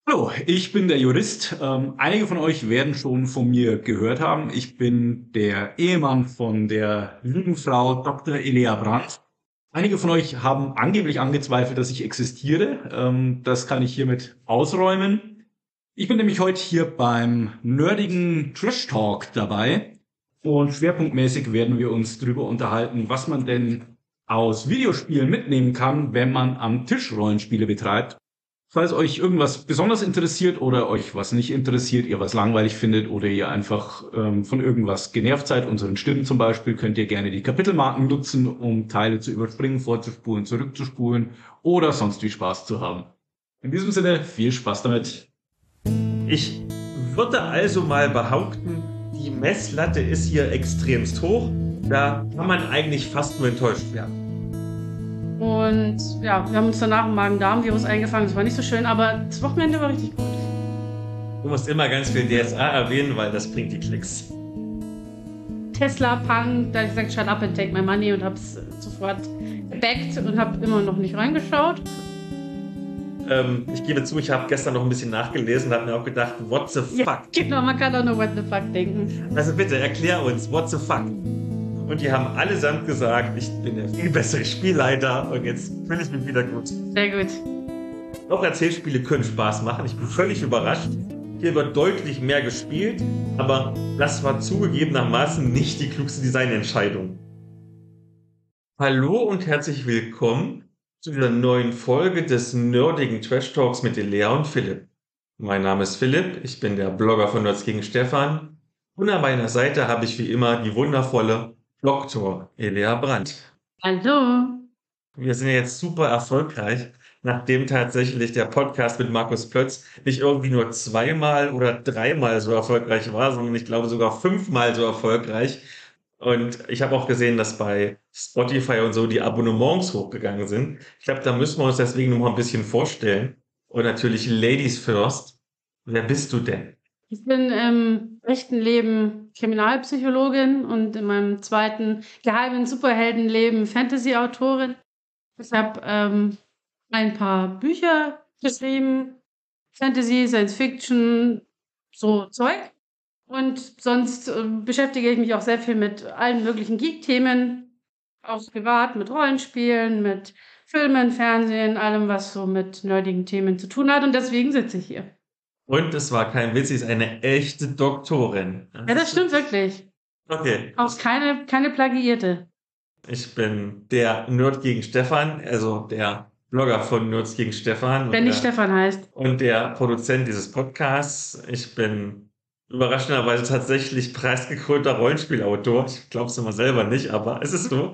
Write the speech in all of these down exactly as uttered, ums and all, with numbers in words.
Hallo, ich bin der Jurist. Ähm, einige von euch werden schon von mir gehört haben. Ich bin der Ehemann von der lieben Frau Doktor Elea Brandt. Einige von euch haben angeblich angezweifelt, dass ich existiere. Ähm, das kann ich hiermit ausräumen. Ich bin nämlich heute hier beim nerdigen Trash Talk dabei und schwerpunktmäßig werden wir uns darüber unterhalten, was man denn aus Videospielen mitnehmen kann, wenn man am Tisch Rollenspiele betreibt. Falls euch irgendwas besonders interessiert oder euch was nicht interessiert, ihr was langweilig findet oder ihr einfach ähm, von irgendwas genervt seid, unseren Stimmen zum Beispiel, könnt ihr gerne die Kapitelmarken nutzen, um Teile zu überspringen, vorzuspulen, zurückzuspulen oder sonst wie Spaß zu haben. In diesem Sinne, viel Spaß damit. Ich würde also mal behaupten, die Messlatte ist hier extremst hoch. Da kann man eigentlich fast nur enttäuscht werden. Und ja, wir haben uns danach ein Magen-Darm-Virus eingefangen. Das war nicht so schön, aber das Wochenende war richtig gut. Du musst immer ganz viel D S A erwähnen, weil das bringt die Klicks. Tesla, Punk, da habe ich gesagt, shut up and take my money und hab's sofort gebackt und habe immer noch nicht reingeschaut. Ähm, ich gebe zu, ich habe gestern noch ein bisschen nachgelesen und habe mir auch gedacht, what the fuck? Ja, genau, man kann auch nur what the fuck denken. Also bitte, erklär uns, what the fuck? Und die haben allesamt gesagt, ich bin der viel bessere Spielleiter und jetzt fühle ich mich wieder gut. Sehr gut. Auch Erzählspiele können Spaß machen. Ich bin völlig überrascht. Hier wird deutlich mehr gespielt, aber das war zugegebenermaßen nicht die klugste Designentscheidung. Hallo und herzlich willkommen zu dieser neuen Folge des nerdigen Trash Talks mit Elea und Philipp. Mein Name ist Philipp, ich bin der Blogger von Nerds gegen Stefan und an meiner Seite habe ich wie immer die wundervolle Doktor Elea Brandt. Hallo. Wir sind ja jetzt super erfolgreich, nachdem tatsächlich der Podcast mit Markus Plötz nicht irgendwie nur zweimal oder dreimal so erfolgreich war, sondern ich glaube sogar fünfmal so erfolgreich. Und ich habe auch gesehen, dass bei Spotify und so die Abonnements hochgegangen sind. Ich glaube, da müssen wir uns deswegen noch mal ein bisschen vorstellen. Und natürlich Ladies first. Wer bist du denn? Ich bin im echten Leben Kriminalpsychologin und in meinem zweiten geheimen Superheldenleben Fantasy-Autorin. Ich habe ähm, ein paar Bücher geschrieben, Fantasy, Science Fiction, so Zeug. Und sonst äh, beschäftige ich mich auch sehr viel mit allen möglichen Geek-Themen, auch privat, mit Rollenspielen, mit Filmen, Fernsehen, allem, was so mit nerdigen Themen zu tun hat. Und deswegen sitze ich hier. Und es war kein Witz, sie ist eine echte Doktorin. Das ja, das stimmt wirklich. Okay. Auch keine, keine Plagiierte. Ich bin der Nerd gegen Stefan, also der Blogger von Nerds gegen Stefan. Wenn nicht der, Stefan heißt. Und der Produzent dieses Podcasts. Ich bin überraschenderweise tatsächlich preisgekrönter Rollenspielautor. Ich glaube es immer selber nicht, aber es ist so.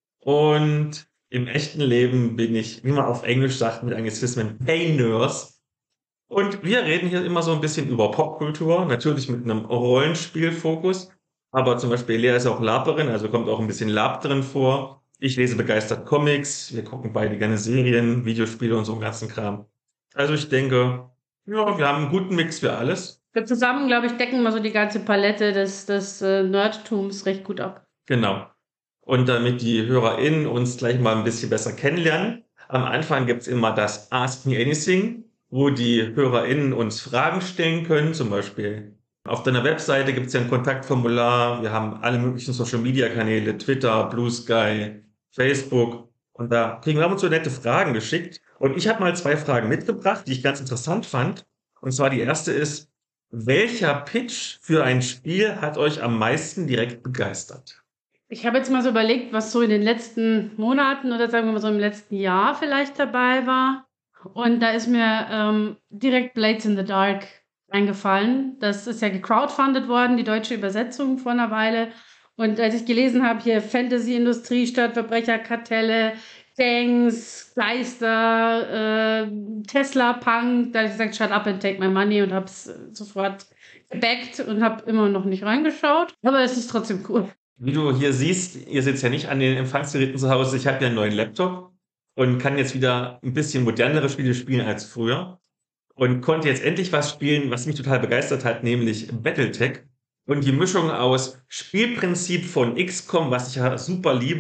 Und im echten Leben bin ich, wie man auf Englisch sagt, mit Anglizismen Pay Nurse. Und wir reden hier immer so ein bisschen über Popkultur, natürlich mit einem Rollenspielfokus. Aber zum Beispiel Elea ist auch Laperin, also kommt auch ein bisschen Lab drin vor. Ich lese begeistert Comics, wir gucken beide gerne Serien, Videospiele und so einen ganzen Kram. Also ich denke, ja, wir haben einen guten Mix für alles. Wir zusammen, glaube ich, decken mal so die ganze Palette des, des äh, Nerdtums recht gut ab. Genau. Und damit die HörerInnen uns gleich mal ein bisschen besser kennenlernen, am Anfang gibt's immer das Ask Me Anything, wo die HörerInnen uns Fragen stellen können, zum Beispiel auf deiner Webseite gibt es ja ein Kontaktformular, wir haben alle möglichen Social-Media-Kanäle, Twitter, Blue Sky, Facebook und da kriegen wir ab und zu nette Fragen geschickt. Und ich habe mal zwei Fragen mitgebracht, die ich ganz interessant fand. Und zwar die erste ist, welcher Pitch für ein Spiel hat euch am meisten direkt begeistert? Ich habe jetzt mal so überlegt, was so in den letzten Monaten oder sagen wir mal so im letzten Jahr vielleicht dabei war. Und da ist mir ähm, direkt Blades in the Dark eingefallen. Das ist ja gecrowdfundet worden, die deutsche Übersetzung vor einer Weile. Und als ich gelesen habe, hier Fantasy-Industrie statt Verbrecherkartelle, Gangs, Geister, äh, Tesla, Punk, da habe ich gesagt, shut up and take my money und habe es sofort gebackt und habe immer noch nicht reingeschaut. Aber es ist trotzdem cool. Wie du hier siehst, ihr sitzt ja nicht an den Empfangsgeräten zu Hause. Ich habe ja einen neuen Laptop und kann jetzt wieder ein bisschen modernere Spiele spielen als früher. Und konnte jetzt endlich was spielen, was mich total begeistert hat, nämlich Battletech. Und die Mischung aus Spielprinzip von X COM, was ich ja super liebe,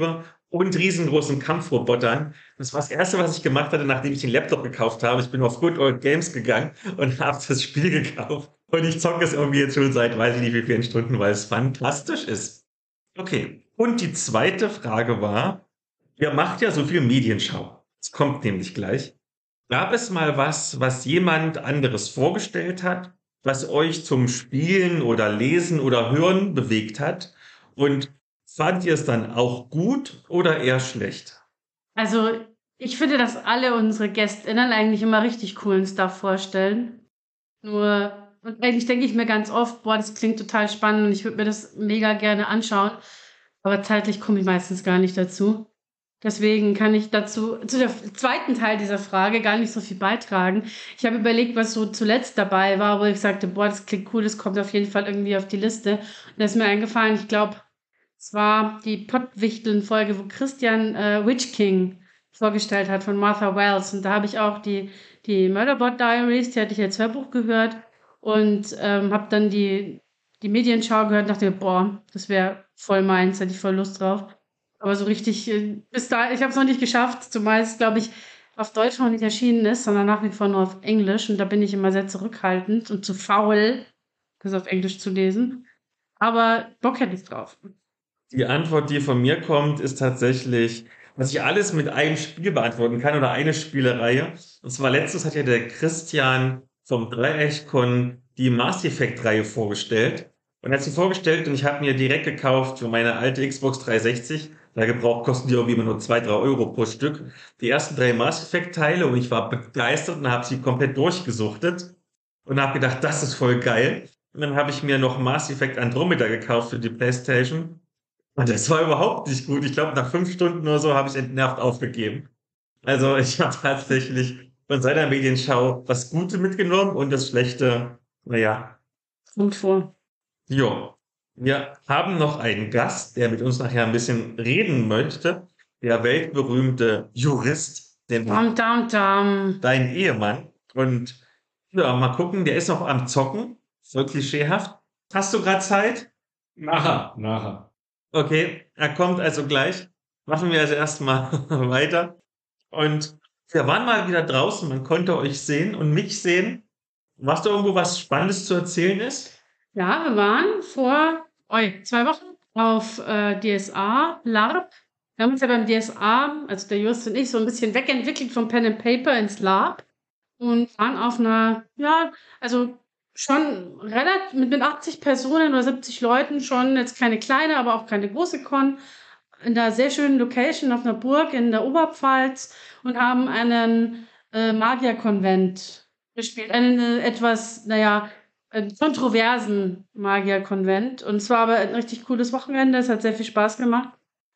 und riesengroßen Kampfrobotern. Das war das Erste, was ich gemacht hatte, nachdem ich den Laptop gekauft habe. Ich bin auf Good Old Games gegangen und habe das Spiel gekauft. Und ich zocke es irgendwie jetzt schon seit weiß ich nicht wie vielen Stunden, weil es fantastisch ist. Okay, und die zweite Frage war, ihr macht ja so viel Medienschau. Es kommt nämlich gleich. Gab es mal was, was jemand anderes vorgestellt hat, was euch zum Spielen oder Lesen oder Hören bewegt hat? Und fand ihr es dann auch gut oder eher schlecht? Also, ich finde, dass alle unsere GästInnen eigentlich immer richtig coolen Stuff vorstellen. Nur, und eigentlich denke ich mir ganz oft, boah, das klingt total spannend und ich würde mir das mega gerne anschauen. Aber zeitlich komme ich meistens gar nicht dazu. Deswegen kann ich dazu, zu der zweiten Teil dieser Frage gar nicht so viel beitragen. Ich habe überlegt, was so zuletzt dabei war, wo ich sagte, boah, das klingt cool, das kommt auf jeden Fall irgendwie auf die Liste. Und da ist mir eingefallen, ich glaube, es war die Pottwichteln-Folge, wo Christian äh, Witch King vorgestellt hat von Martha Wells. Und da habe ich auch die, die Murderbot Diaries, die hatte ich als Hörbuch gehört und ähm, habe dann die, die Medienschau gehört und dachte, boah, das wäre voll meins, hätte ich voll Lust drauf. Aber so richtig, äh, bis da, ich habe es noch nicht geschafft, zumal es, glaube ich, auf Deutsch noch nicht erschienen ist, sondern nach wie vor nur auf Englisch. Und da bin ich immer sehr zurückhaltend und zu faul, das auf Englisch zu lesen. Aber Bock hätte ich drauf. Die Antwort, die von mir kommt, ist tatsächlich, was ich alles mit einem Spiel beantworten kann oder eine Spielereihe. Und zwar letztens hat ja der Christian vom Dreieckkon die Mass Effect-Reihe vorgestellt. Und er hat sie vorgestellt und ich habe mir direkt gekauft für meine alte Xbox dreihundertsechzig. Da gebraucht kosten die irgendwie immer nur zwei, drei Euro pro Stück. Die ersten drei Mass Effect-Teile und ich war begeistert und habe sie komplett durchgesuchtet und habe gedacht, das ist voll geil. Und dann habe ich mir noch Mass Effect Andromeda gekauft für die PlayStation. Und das war überhaupt nicht gut. Ich glaube, nach fünf Stunden oder so habe ich entnervt aufgegeben. Also ich habe tatsächlich von seiner Medienschau das Gute mitgenommen und das Schlechte, naja. Kommt vor. Jo. Wir haben noch einen Gast, der mit uns nachher ein bisschen reden möchte. Der weltberühmte Jurist, den Dam, dam, dam. dein Ehemann. Und ja, mal gucken, der ist noch am Zocken. Voll klischeehaft. Hast du gerade Zeit? Nachher, nachher. Okay, er kommt also gleich. Machen wir also erstmal weiter. Und wir waren mal wieder draußen, man konnte euch sehen und mich sehen. Was da irgendwo was Spannendes zu erzählen ist? Ja, wir waren vor oi, zwei Wochen auf äh, D S A, LARP. Wir haben uns ja beim D S A, also der Just und ich, so ein bisschen wegentwickelt vom Pen and Paper ins LARP und waren auf einer, ja, also schon relativ mit, mit achtzig Personen oder siebzig Leuten, schon jetzt keine kleine, aber auch keine große Con, in einer sehr schönen Location auf einer Burg in der Oberpfalz und haben einen äh, Magierkonvent gespielt. Einen äh, etwas, naja, äh, kontroversen Magierkonvent. Und zwar aber ein richtig cooles Wochenende. Es hat sehr viel Spaß gemacht.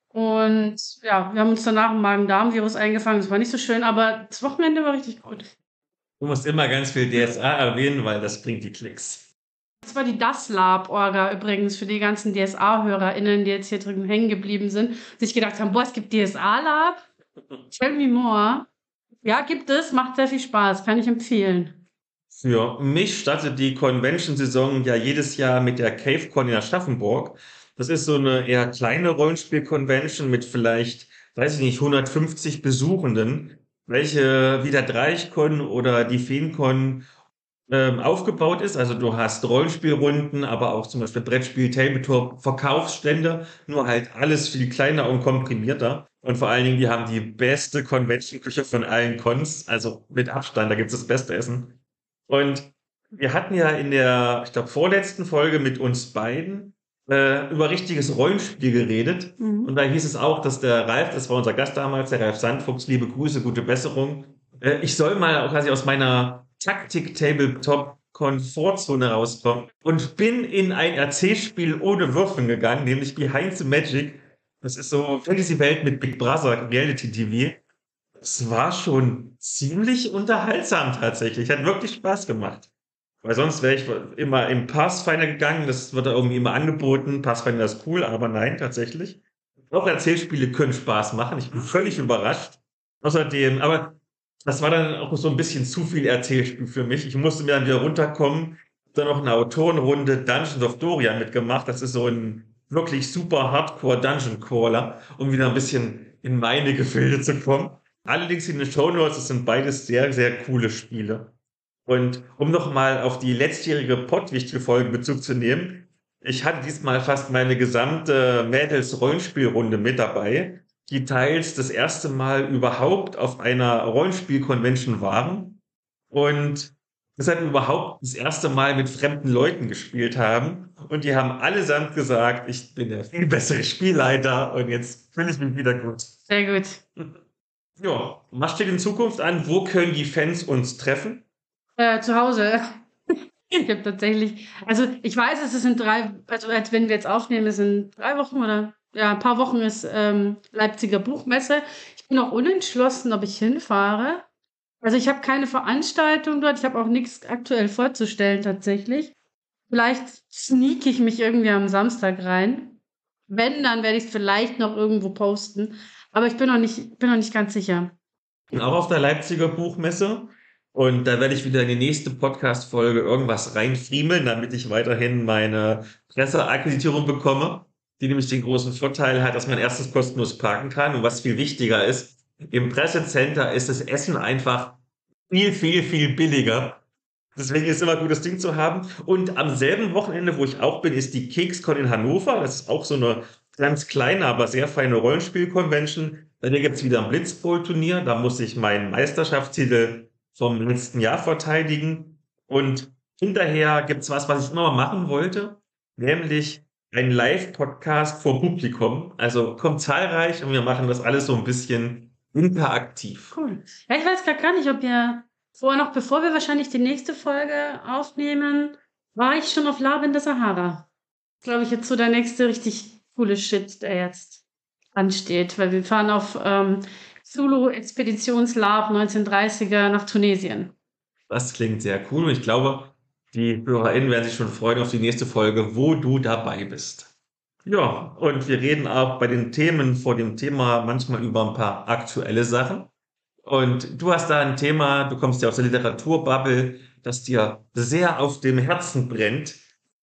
Und ja, wir haben uns danach ein Magen-Darm-Virus eingefangen. Es war nicht so schön, aber das Wochenende war richtig gut. Du musst immer ganz viel D S A erwähnen, weil das bringt die Klicks. Das war die Das-Lab-Orga übrigens für die ganzen D S A-HörerInnen, die jetzt hier drüben hängen geblieben sind, und sich gedacht haben, boah, es gibt D S A-Lab? Tell me more. Ja, gibt es, macht sehr viel Spaß, kann ich empfehlen. Für mich startet die Convention-Saison ja jedes Jahr mit der CaveCon in Aschaffenburg. Das ist so eine eher kleine Rollenspiel-Convention mit vielleicht, weiß ich nicht, hundertfünfzig Besuchenden, welche wie der Dreieckkon oder die FeenCon ähm, aufgebaut ist. Also du hast Rollenspielrunden, aber auch zum Beispiel Brettspiel, Tabletop, Verkaufsstände, nur halt alles viel kleiner und komprimierter. Und vor allen Dingen, die haben die beste Convention-Küche von allen Cons, also mit Abstand, da gibt's das beste Essen. Und wir hatten ja in der, ich glaube, vorletzten Folge mit uns beiden äh, über richtiges Rollenspiel geredet. Mhm. Und da hieß es auch, dass der Ralf, das war unser Gast damals, der Ralf Sandfuchs, liebe Grüße, gute Besserung, äh, ich soll mal quasi aus meiner Taktik-Tabletop-Komfortzone rauskommen und bin in ein R C-Spiel ohne Würfeln gegangen, nämlich Behind the Magic. Das ist so Fantasy-Welt mit Big Brother, Reality-T V. Es war schon ziemlich unterhaltsam tatsächlich. Hat wirklich Spaß gemacht. Weil sonst wäre ich immer im Pathfinder gegangen. Das wird da irgendwie immer angeboten. Pathfinder ist cool, aber nein, tatsächlich. Auch Erzählspiele können Spaß machen. Ich bin völlig überrascht. Außerdem, aber das war dann auch so ein bisschen zu viel Erzählspiel für mich. Ich musste mir dann wieder runterkommen. Dann noch eine Autorenrunde Dungeons of Dorian mitgemacht. Das ist so ein wirklich super Hardcore Dungeon Crawler, um wieder ein bisschen in meine Gefilde zu kommen. Allerdings in den Shownotes, das sind beides sehr, sehr coole Spiele. Und um nochmal auf die letztjährige Pottwichtel-Folge Bezug zu nehmen, ich hatte diesmal fast meine gesamte Mädels-Rollenspielrunde mit dabei, die teils das erste Mal überhaupt auf einer Rollenspiel-Convention waren und deshalb überhaupt das erste Mal mit fremden Leuten gespielt haben. Und die haben allesamt gesagt, ich bin der viel bessere Spielleiter und jetzt fühle ich mich wieder gut. Sehr gut. Ja, was steht in Zukunft an? Wo können die Fans uns treffen? Äh, zu Hause. Ich habe tatsächlich, also ich weiß, es ist in drei, also als wenn wir jetzt aufnehmen, es sind drei Wochen oder ja, ein paar Wochen ist ähm, Leipziger Buchmesse. Ich bin auch unentschlossen, ob ich hinfahre. Also ich habe keine Veranstaltung dort, ich habe auch nichts aktuell vorzustellen tatsächlich. Vielleicht sneak ich mich irgendwie am Samstag rein. Wenn, dann werde ich es vielleicht noch irgendwo posten. Aber ich bin noch nicht, bin noch nicht ganz sicher. Ich bin auch auf der Leipziger Buchmesse und da werde ich wieder in die nächste Podcast-Folge irgendwas reinfriemeln, damit ich weiterhin meine Presseakkreditierung bekomme, die nämlich den großen Vorteil hat, dass man erstens kostenlos parken kann und was viel wichtiger ist, im Pressecenter ist das Essen einfach viel, viel, viel billiger. Deswegen ist es immer gut, das Ding zu haben. Und am selben Wochenende, wo ich auch bin, ist die KeksCon in Hannover. Das ist auch so eine ganz kleine, aber sehr feine Rollenspiel-Convention. Bei der gibt es wieder ein Blitzbowl-Turnier. Da muss ich meinen Meisterschaftstitel vom letzten Jahr verteidigen. Und hinterher gibt es was, was ich immer mal machen wollte, nämlich ein Live-Podcast vor Publikum. Also kommt zahlreich und wir machen das alles so ein bisschen interaktiv. Cool. Ja, ich weiß gerade gar nicht, ob ihr vorher noch, bevor wir wahrscheinlich die nächste Folge aufnehmen, war ich schon auf Lab in der Sahara. Glaube ich, jetzt so der nächste richtig coole Shit, der jetzt ansteht, weil wir fahren auf ähm, Zulu-Expeditionslab neunzehnhundertdreißiger nach Tunesien. Das klingt sehr cool und ich glaube, die HörerInnen werden sich schon freuen auf die nächste Folge, wo du dabei bist. Ja, und wir reden auch bei den Themen vor dem Thema manchmal über ein paar aktuelle Sachen. Und du hast da ein Thema, du kommst ja aus der Literaturbubble, das dir sehr auf dem Herzen brennt.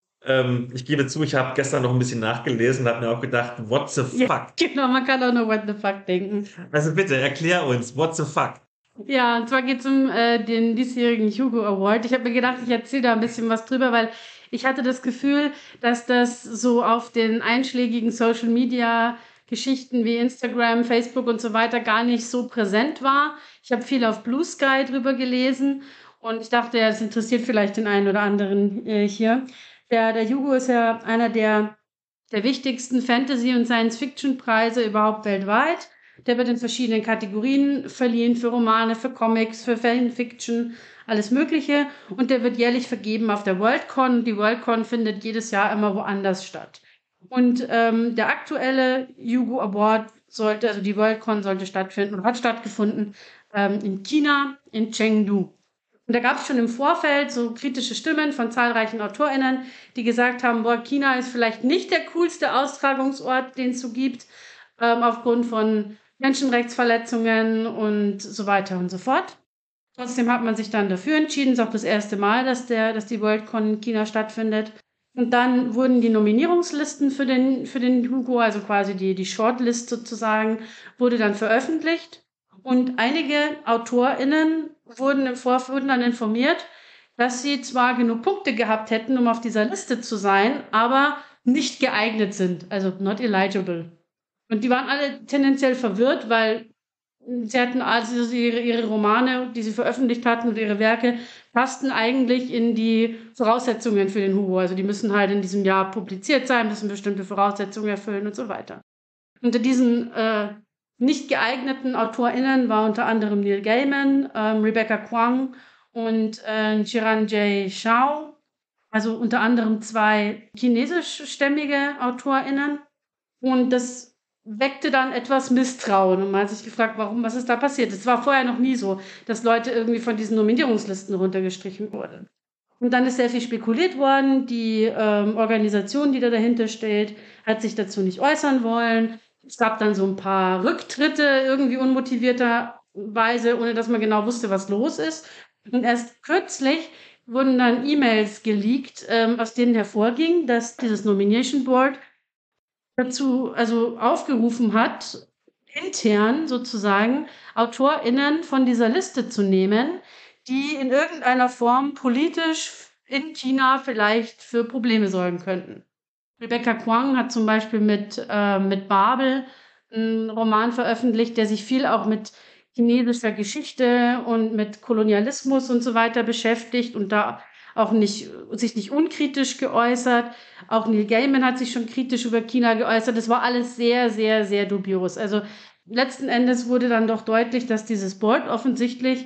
Ähm, ich gebe zu, ich habe gestern noch ein bisschen nachgelesen und habe mir auch gedacht, what the fuck? Ja, genau, man kann auch nur what the fuck denken. Also bitte, erklär uns, what the fuck? Ja, und zwar geht es um äh, den diesjährigen Hugo Award. Ich habe mir gedacht, ich erzähle da ein bisschen was drüber, weil ich hatte das Gefühl, dass das so auf den einschlägigen Social Media Geschichten wie Instagram, Facebook und so weiter gar nicht so präsent war. Ich habe viel auf Blue Sky drüber gelesen und ich dachte, ja, das interessiert vielleicht den einen oder anderen äh, hier. Der, der Hugo ist ja einer der, der wichtigsten Fantasy- und Science-Fiction-Preise überhaupt weltweit. Der wird in verschiedenen Kategorien verliehen, für Romane, für Comics, für Fanfiction, alles Mögliche. Und der wird jährlich vergeben auf der Worldcon. Die Worldcon findet jedes Jahr immer woanders statt. Und ähm, der aktuelle Hugo Award sollte, also die Worldcon sollte stattfinden und hat stattgefunden ähm, in China, in Chengdu. Und da gab es schon im Vorfeld so kritische Stimmen von zahlreichen AutorInnen, die gesagt haben, boah, China ist vielleicht nicht der coolste Austragungsort, den es so gibt, ähm, aufgrund von Menschenrechtsverletzungen und so weiter und so fort. Trotzdem hat man sich dann dafür entschieden, es ist auch das erste Mal, dass, der, dass die Worldcon in China stattfindet. Und dann wurden die Nominierungslisten für den, für den Hugo, also quasi die, die Shortlist sozusagen, wurde dann veröffentlicht. Und einige AutorInnen wurden, im Vorfeld wurden dann informiert, dass sie zwar genug Punkte gehabt hätten, um auf dieser Liste zu sein, aber nicht geeignet sind, also not eligible. Und die waren alle tendenziell verwirrt, weil sie hatten also ihre, ihre Romane, die sie veröffentlicht hatten, und ihre Werke passten eigentlich in die Voraussetzungen für den Hugo. Also die müssen halt in diesem Jahr publiziert sein, müssen bestimmte Voraussetzungen erfüllen und so weiter. Unter diesen äh, nicht geeigneten AutorInnen war unter anderem Neil Gaiman, ähm, Rebecca Kuang und äh, Chiranjay Shao, also unter anderem zwei chinesischstämmige AutorInnen. Und das weckte dann etwas Misstrauen und man hat sich gefragt, warum, was ist da passiert? Es war vorher noch nie so, dass Leute irgendwie von diesen Nominierungslisten runtergestrichen wurden. Und dann ist sehr viel spekuliert worden. Die ähm, Organisation, die da dahinter steht, hat sich dazu nicht äußern wollen. Es gab dann so ein paar Rücktritte irgendwie unmotivierterweise, ohne dass man genau wusste, was los ist. Und erst kürzlich wurden dann E-Mails geleakt, ähm, aus denen hervorging, dass dieses Nomination Board dazu also aufgerufen hat, intern sozusagen AutorInnen von dieser Liste zu nehmen, die in irgendeiner Form politisch in China vielleicht für Probleme sorgen könnten. Rebecca Kuang hat zum Beispiel mit, äh, mit Babel einen Roman veröffentlicht, der sich viel auch mit chinesischer Geschichte und mit Kolonialismus und so weiter beschäftigt und da auch nicht, sich nicht unkritisch geäußert. Auch Neil Gaiman hat sich schon kritisch über China geäußert. Das war alles sehr, sehr, sehr dubios. Also letzten Endes wurde dann doch deutlich, dass dieses Board offensichtlich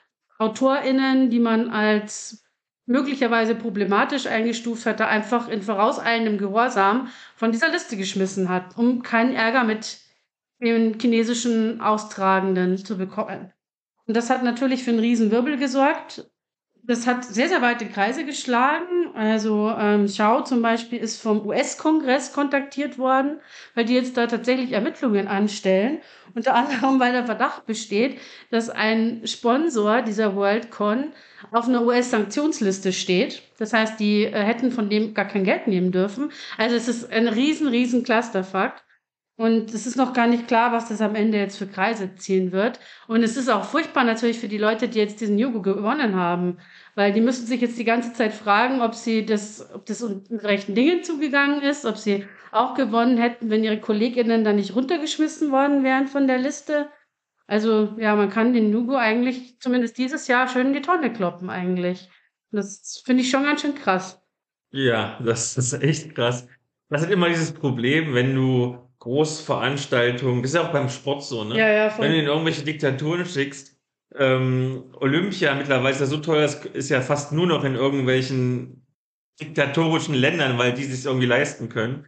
AutorInnen, die man als möglicherweise problematisch eingestuft hatte, einfach in vorauseilendem Gehorsam von dieser Liste geschmissen hat, um keinen Ärger mit den chinesischen Austragenden zu bekommen. Und das hat natürlich für einen Riesenwirbel gesorgt. Das hat sehr, sehr weite Kreise geschlagen. Also ähm, Xiao zum Beispiel ist vom U S-Kongress kontaktiert worden, weil die jetzt da tatsächlich Ermittlungen anstellen. Unter anderem, weil der Verdacht besteht, dass ein Sponsor dieser WorldCon auf einer U S-Sanktionsliste steht. Das heißt, die äh, hätten von dem gar kein Geld nehmen dürfen. Also es ist ein riesen, riesen Clusterfuck. Und es ist noch gar nicht klar, was das am Ende jetzt für Kreise ziehen wird. Und es ist auch furchtbar natürlich für die Leute, die jetzt diesen Yugo gewonnen haben. Weil die müssen sich jetzt die ganze Zeit fragen, ob sie das, ob das mit rechten Dingen zugegangen ist, ob sie auch gewonnen hätten, wenn ihre KollegInnen dann nicht runtergeschmissen worden wären von der Liste. Also, ja, man kann den Yugo eigentlich zumindest dieses Jahr schön in die Tonne kloppen eigentlich. Und das finde ich schon ganz schön krass. Ja, das ist echt krass. Das ist immer dieses Problem, wenn du Großveranstaltungen, das ist ja auch beim Sport so, ne? Ja, ja, Wenn voll. du in irgendwelche Diktaturen schickst, ähm, Olympia mittlerweile ist ja so teuer, es ist ja fast nur noch in irgendwelchen diktatorischen Ländern, weil die sich irgendwie leisten können.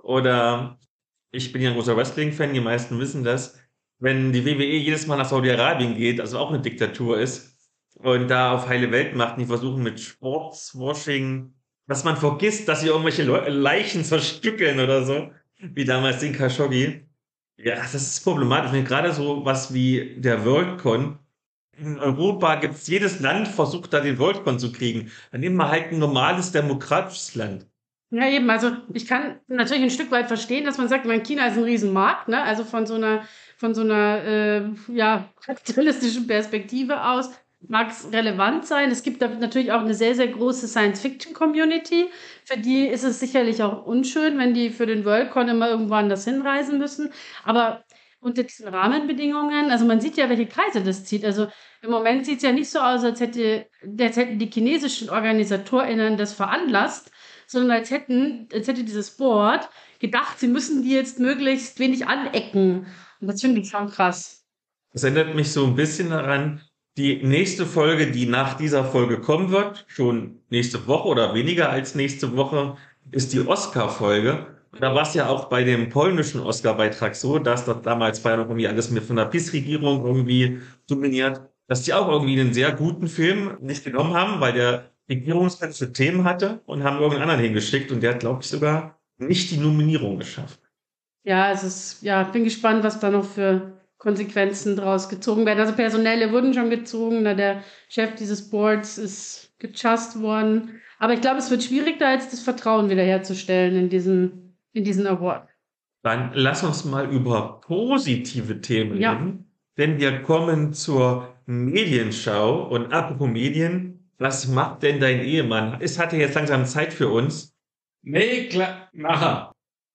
Oder ich bin ja ein großer Wrestling-Fan, die meisten wissen das. Wenn die W W E jedes Mal nach Saudi-Arabien geht, also auch eine Diktatur ist, und da auf heile Welt macht, die versuchen mit Sportswashing, dass man vergisst, dass sie irgendwelche Le Leichen zerstückeln oder so, wie damals den Khashoggi. Ja, das ist problematisch. Und gerade so was wie der WorldCon. In Europa gibt's jedes Land versucht da den WorldCon zu kriegen. Dann nehmen wir halt ein normales demokratisches Land. Ja, eben. Also ich kann natürlich ein Stück weit verstehen, dass man sagt, mein China ist ein Riesenmarkt, ne? Also von so einer, von so einer äh, ja, kapitalistischen Perspektive aus mag es relevant sein. Es gibt da natürlich auch eine sehr, sehr große Science-Fiction-Community. Für die ist es sicherlich auch unschön, wenn die für den WorldCon immer irgendwo anders hinreisen müssen. Aber unter diesen Rahmenbedingungen, also man sieht ja, welche Kreise das zieht. Also im Moment sieht es ja nicht so aus, als hätte, als hätten die chinesischen OrganisatorInnen das veranlasst, sondern als hätten, als hätte dieses Board gedacht, sie müssen die jetzt möglichst wenig anecken. Und das finde ich schon krass. Das erinnert mich so ein bisschen daran, die nächste Folge, die nach dieser Folge kommen wird, schon nächste Woche oder weniger als nächste Woche, ist die Oscar-Folge. Und da war es ja auch bei dem polnischen Oscar-Beitrag so, dass dort damals war ja noch irgendwie alles mit von der PiS-Regierung irgendwie dominiert, dass die auch irgendwie einen sehr guten Film nicht genommen haben, weil der regierungskritische Themen hatte und haben irgendeinen anderen hingeschickt und der hat, glaube ich, sogar nicht die Nominierung geschafft. Ja, es ist, ja, bin gespannt, was da noch für Konsequenzen draus gezogen werden. Also personelle wurden schon gezogen, na, der Chef dieses Boards ist gechast worden. Aber ich glaube, es wird schwierig, da jetzt das Vertrauen wiederherzustellen in diesen, in diesen Award. Dann lass uns mal über positive Themen Ja. reden, denn wir kommen zur Medienschau. Und apropos Medien, was macht denn dein Ehemann? Es hat ja jetzt langsam Zeit für uns. Nee, klar, nachher.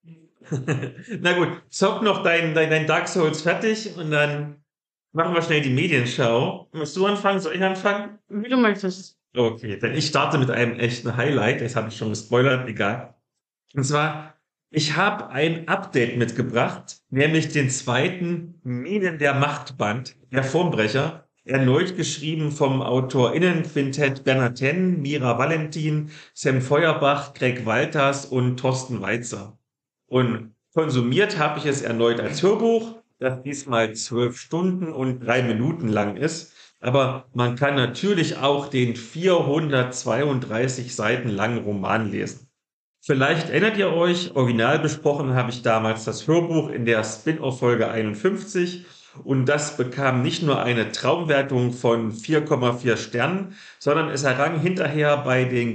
Na gut, zock noch dein, dein, dein Dark Souls fertig und dann machen wir schnell die Medienschau. Möchtest du anfangen? Soll ich anfangen? Wie du möchtest. Okay, denn ich starte mit einem echten Highlight. Das habe ich schon gespoilert, egal. Und zwar, ich habe ein Update mitgebracht, nämlich den zweiten Minen der Machtband, der Formbrecher, erneut geschrieben vom AutorInnen-Quintett Bernhard Henn, Mira Valentin, Sam Feuerbach, Greg Walters und Thorsten Weitzer. Und konsumiert habe ich es erneut als Hörbuch, das diesmal zwölf Stunden und drei Minuten lang ist. Aber man kann natürlich auch den vierhundertzweiunddreißig Seiten langen Roman lesen. Vielleicht erinnert ihr euch, original besprochen habe ich damals das Hörbuch in der Spin-off-Folge einundfünfzig und das bekam nicht nur eine Traumwertung von vier Komma vier Sternen, sondern es errang hinterher bei den Goldenen Stephans tatsächlich auch gleich noch zweimal den ersten Platz,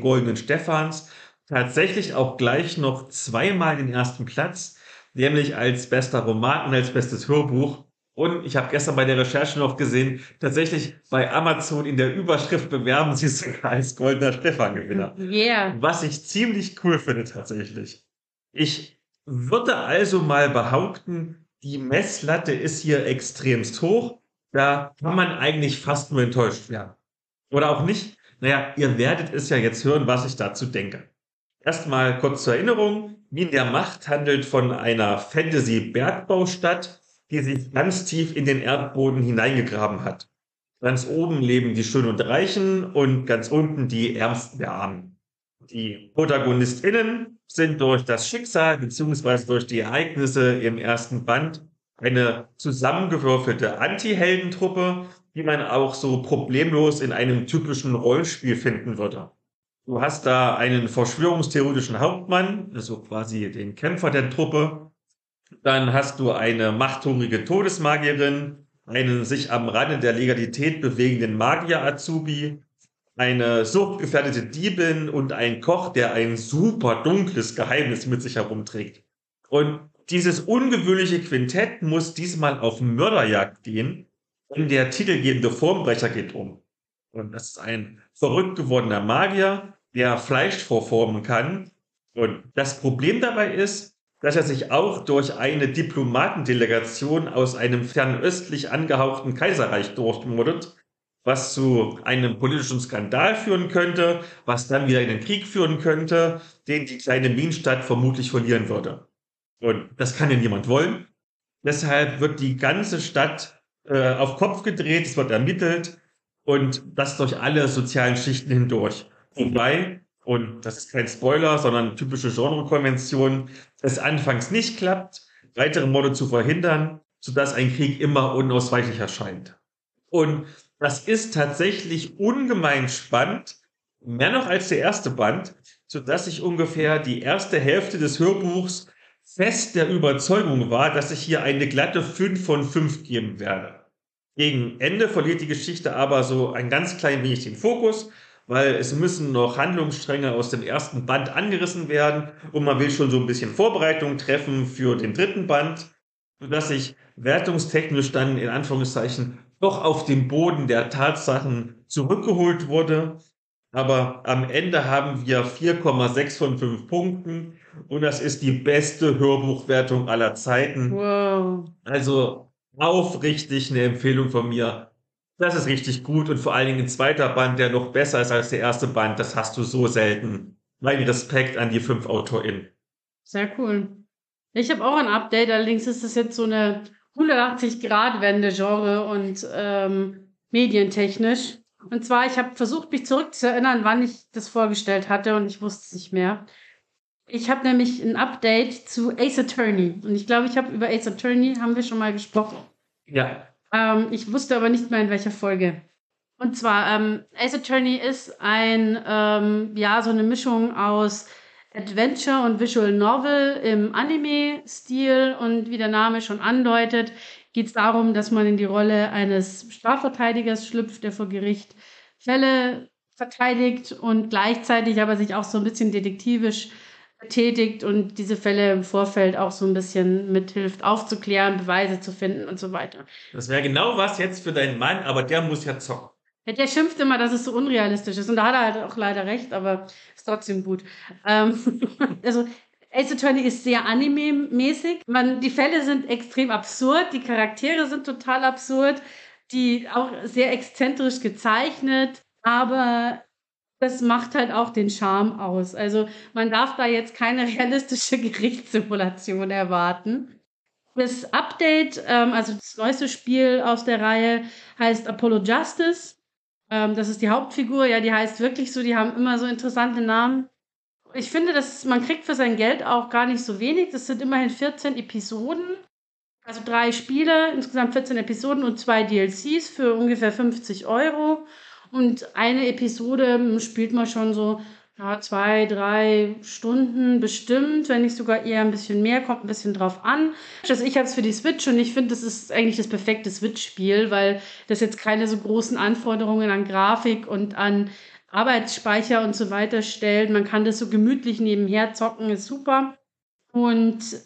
nämlich als bester Roman und als bestes Hörbuch. Und ich habe gestern bei der Recherche noch gesehen, tatsächlich bei Amazon in der Überschrift bewerben sie es sogar als goldener Stefan-Gewinner. Yeah. Was ich ziemlich cool finde tatsächlich. Ich würde also mal behaupten, die Messlatte ist hier extremst hoch. Da kann man eigentlich fast nur enttäuscht werden. Oder auch nicht. Naja, ihr werdet es ja jetzt hören, was ich dazu denke. Erstmal kurz zur Erinnerung. Minen der Macht handelt von einer Fantasy-Bergbaustadt, die sich ganz tief in den Erdboden hineingegraben hat. Ganz oben leben die Schönen und Reichen und ganz unten die Ärmsten der Armen. Die ProtagonistInnen sind durch das Schicksal bzw. durch die Ereignisse im ersten Band eine zusammengewürfelte Anti-Heldentruppe, die man auch so problemlos in einem typischen Rollenspiel finden würde. Du hast da einen verschwörungstheoretischen Hauptmann, also quasi den Kämpfer der Truppe. Dann hast du eine machthungrige Todesmagierin, einen sich am Rande der Legalität bewegenden Magier-Azubi, eine suchtgefährdete Diebin und ein Koch, der ein super dunkles Geheimnis mit sich herumträgt. Und dieses ungewöhnliche Quintett muss diesmal auf Mörderjagd gehen, denn der titelgebende Formbrecher geht um. Und das ist ein verrückt gewordener Magier, der Fleisch vorformen kann. Und das Problem dabei ist, dass er sich auch durch eine Diplomatendelegation aus einem fernöstlich angehauchten Kaiserreich durchmoddet, was zu einem politischen Skandal führen könnte, was dann wieder in den Krieg führen könnte, den die kleine Minenstadt vermutlich verlieren würde. Und das kann ja niemand wollen. Deshalb wird die ganze Stadt äh, auf Kopf gedreht, es wird ermittelt und das durch alle sozialen Schichten hindurch. Wobei, und das ist kein Spoiler, sondern typische Genrekonvention, es anfangs nicht klappt, weitere Morde zu verhindern, sodass ein Krieg immer unausweichlich erscheint. Und das ist tatsächlich ungemein spannend, mehr noch als der erste Band, sodass ich ungefähr die erste Hälfte des Hörbuchs fest der Überzeugung war, dass ich hier eine glatte fünf von fünf geben werde. Gegen Ende verliert die Geschichte aber so ein ganz klein wenig den Fokus, weil es müssen noch Handlungsstränge aus dem ersten Band angerissen werden und man will schon so ein bisschen Vorbereitung treffen für den dritten Band, sodass ich wertungstechnisch dann in Anführungszeichen doch auf den Boden der Tatsachen zurückgeholt wurde. Aber am Ende haben wir vier Komma sechs von fünf Punkten und das ist die beste Hörbuchwertung aller Zeiten. Wow. Also aufrichtig eine Empfehlung von mir. Das ist richtig gut und vor allen Dingen ein zweiter Band, der noch besser ist als der erste Band. Das hast du so selten. Mein Respekt an die fünf AutorInnen. Sehr cool. Ich habe auch ein Update, allerdings ist das jetzt so eine hundertachtzig-Grad-Wende Genre und ähm, medientechnisch. Und zwar, ich habe versucht, mich zurückzuerinnern, wann ich das vorgestellt hatte und ich wusste es nicht mehr. Ich habe nämlich ein Update zu Ace Attorney. Und ich glaube, ich habe über Ace Attorney, haben wir schon mal gesprochen. Ja. Ähm, ich wusste aber nicht mehr, in welcher Folge. Und zwar, ähm, Ace Attorney ist ein, ähm, ja, so eine Mischung aus Adventure und Visual Novel im Anime-Stil. Und wie der Name schon andeutet, geht es darum, dass man in die Rolle eines Strafverteidigers schlüpft, der vor Gericht Fälle verteidigt und gleichzeitig aber sich auch so ein bisschen detektivisch betätigt und diese Fälle im Vorfeld auch so ein bisschen mithilft aufzuklären, Beweise zu finden und so weiter. Das wäre genau was jetzt für deinen Mann, aber der muss ja zocken. Ja, der schimpft immer, dass es so unrealistisch ist und da hat er halt auch leider recht, aber ist trotzdem gut. Ähm, also Ace Attorney ist sehr anime-mäßig. Man, die Fälle sind extrem absurd, die Charaktere sind total absurd, die auch sehr exzentrisch gezeichnet, aber das macht halt auch den Charme aus. Also man darf da jetzt keine realistische Gerichtssimulation erwarten. Das Update, ähm, also das neueste Spiel aus der Reihe, heißt Apollo Justice. Ähm, das ist die Hauptfigur, ja, die heißt wirklich so, die haben immer so interessante Namen. Ich finde, dass man kriegt für sein Geld auch gar nicht so wenig. Das sind immerhin vierzehn Episoden, also drei Spiele, insgesamt vierzehn Episoden und zwei D L Cs für ungefähr fünfzig Euro. Und eine Episode spielt man schon so ja, zwei, drei Stunden bestimmt, wenn nicht sogar eher ein bisschen mehr, kommt ein bisschen drauf an. Also ich habe es für die Switch und ich finde, das ist eigentlich das perfekte Switch-Spiel, weil das jetzt keine so großen Anforderungen an Grafik und an Arbeitsspeicher und so weiter stellt. Man kann das so gemütlich nebenher zocken, ist super. Und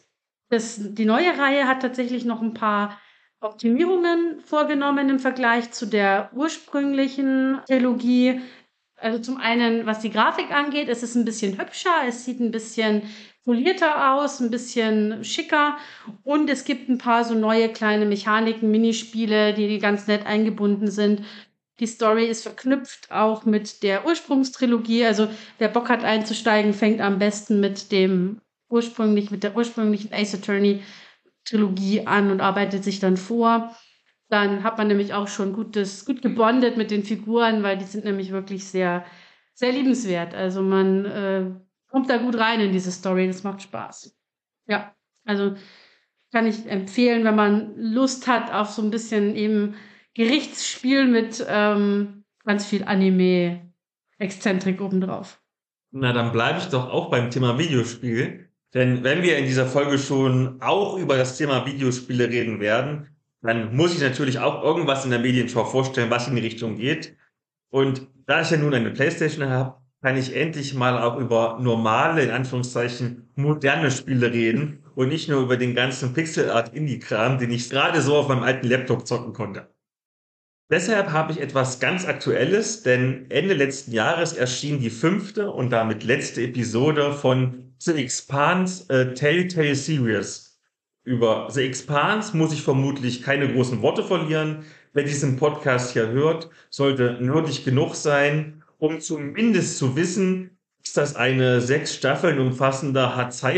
Das, die neue Reihe hat tatsächlich noch ein paar Optimierungen vorgenommen im Vergleich zu der ursprünglichen Trilogie. Also zum einen, was die Grafik angeht, es ist ein bisschen hübscher, es sieht ein bisschen polierter aus, ein bisschen schicker und es gibt ein paar so neue kleine Mechaniken, Minispiele, die, die ganz nett eingebunden sind. Die Story ist verknüpft auch mit der Ursprungstrilogie. Also wer Bock hat einzusteigen, fängt am besten mit dem ursprünglich, mit der ursprünglichen Ace Attorney Trilogie an und arbeitet sich dann vor. Dann hat man nämlich auch schon gutes, gut gebondet mit den Figuren, weil die sind nämlich wirklich sehr, sehr liebenswert. Also man äh, kommt da gut rein in diese Story, das macht Spaß. Ja, also kann ich empfehlen, wenn man Lust hat auf so ein bisschen eben Gerichtsspiel mit ähm, ganz viel Anime-Exzentrik obendrauf. Na, dann bleibe ich doch auch beim Thema Videospiel. Denn wenn wir in dieser Folge schon auch über das Thema Videospiele reden werden, dann muss ich natürlich auch irgendwas in der Medienschau vorstellen, was in die Richtung geht. Und da ich ja nun eine PlayStation habe, kann ich endlich mal auch über normale, in Anführungszeichen, moderne Spiele reden und nicht nur über den ganzen Pixel-Art-Indie-Kram, den ich gerade so auf meinem alten Laptop zocken konnte. Deshalb habe ich etwas ganz Aktuelles, denn Ende letzten Jahres erschien die fünfte und damit letzte Episode von The Expanse äh, Telltale Series. Über The Expanse muss ich vermutlich keine großen Worte verlieren. Wer diesen Podcast hier hört, sollte nerdig genug sein, um zumindest zu wissen, dass das eine sechs Staffeln umfassende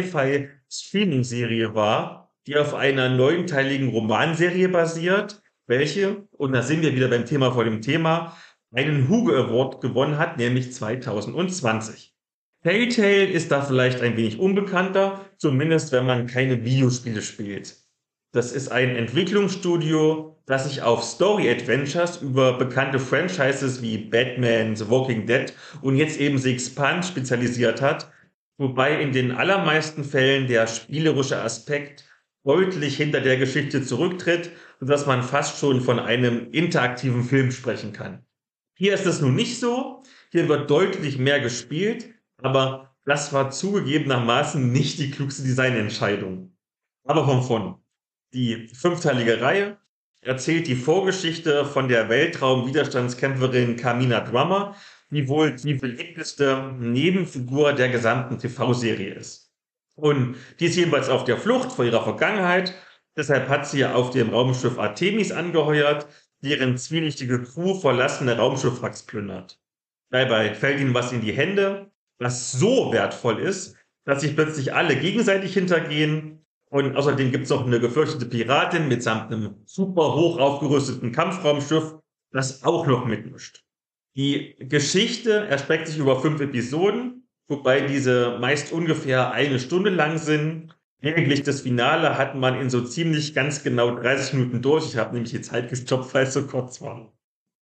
Sci-Fi-Streaming-Serie war, die auf einer neunteiligen Romanserie basiert, welche, und da sind wir wieder beim Thema vor dem Thema, einen Hugo Award gewonnen hat, nämlich zwanzig zwanzig. Telltale ist da vielleicht ein wenig unbekannter, zumindest wenn man keine Videospiele spielt. Das ist ein Entwicklungsstudio, das sich auf Story-Adventures über bekannte Franchises wie Batman, The Walking Dead und jetzt eben The Expanse spezialisiert hat, wobei in den allermeisten Fällen der spielerische Aspekt deutlich hinter der Geschichte zurücktritt, sodass man fast schon von einem interaktiven Film sprechen kann. Hier ist es nun nicht so, hier wird deutlich mehr gespielt, aber das war zugegebenermaßen nicht die klugste Designentscheidung. Aber von vorn. Die fünfteilige Reihe erzählt die Vorgeschichte von der Weltraum-Widerstandskämpferin Kamina Drummer, die wohl die beliebteste Nebenfigur der gesamten T V-Serie ist. Und die ist jedenfalls auf der Flucht vor ihrer Vergangenheit. Deshalb hat sie auf dem Raumschiff Artemis angeheuert, deren zwielichtige Crew verlassene Raumschiffwracks plündert. Dabei fällt ihnen was in die Hände, was so wertvoll ist, dass sich plötzlich alle gegenseitig hintergehen. Und außerdem gibt es noch eine gefürchtete Piratin mitsamt einem super hoch aufgerüsteten Kampfraumschiff, das auch noch mitmischt. Die Geschichte erstreckt sich über fünf Episoden, wobei diese meist ungefähr eine Stunde lang sind. Lediglich das Finale hat man in so ziemlich ganz genau dreißig Minuten durch. Ich habe nämlich die Zeit gestoppt, weil es so kurz war.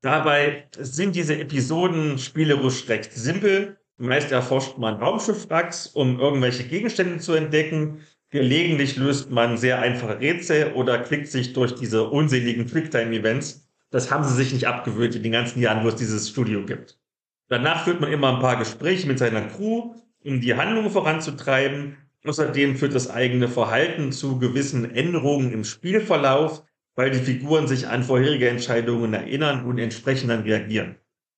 Dabei sind diese Episoden spielerisch recht simpel. Meist erforscht man Raumschiffwracks, um irgendwelche Gegenstände zu entdecken. Gelegentlich löst man sehr einfache Rätsel oder klickt sich durch diese unseligen Quicktime-Events. Das haben sie sich nicht abgewöhnt in den ganzen Jahren, wo es dieses Studio gibt. Danach führt man immer ein paar Gespräche mit seiner Crew, um die Handlung voranzutreiben. Außerdem führt das eigene Verhalten zu gewissen Änderungen im Spielverlauf, weil die Figuren sich an vorherige Entscheidungen erinnern und entsprechend dann reagieren.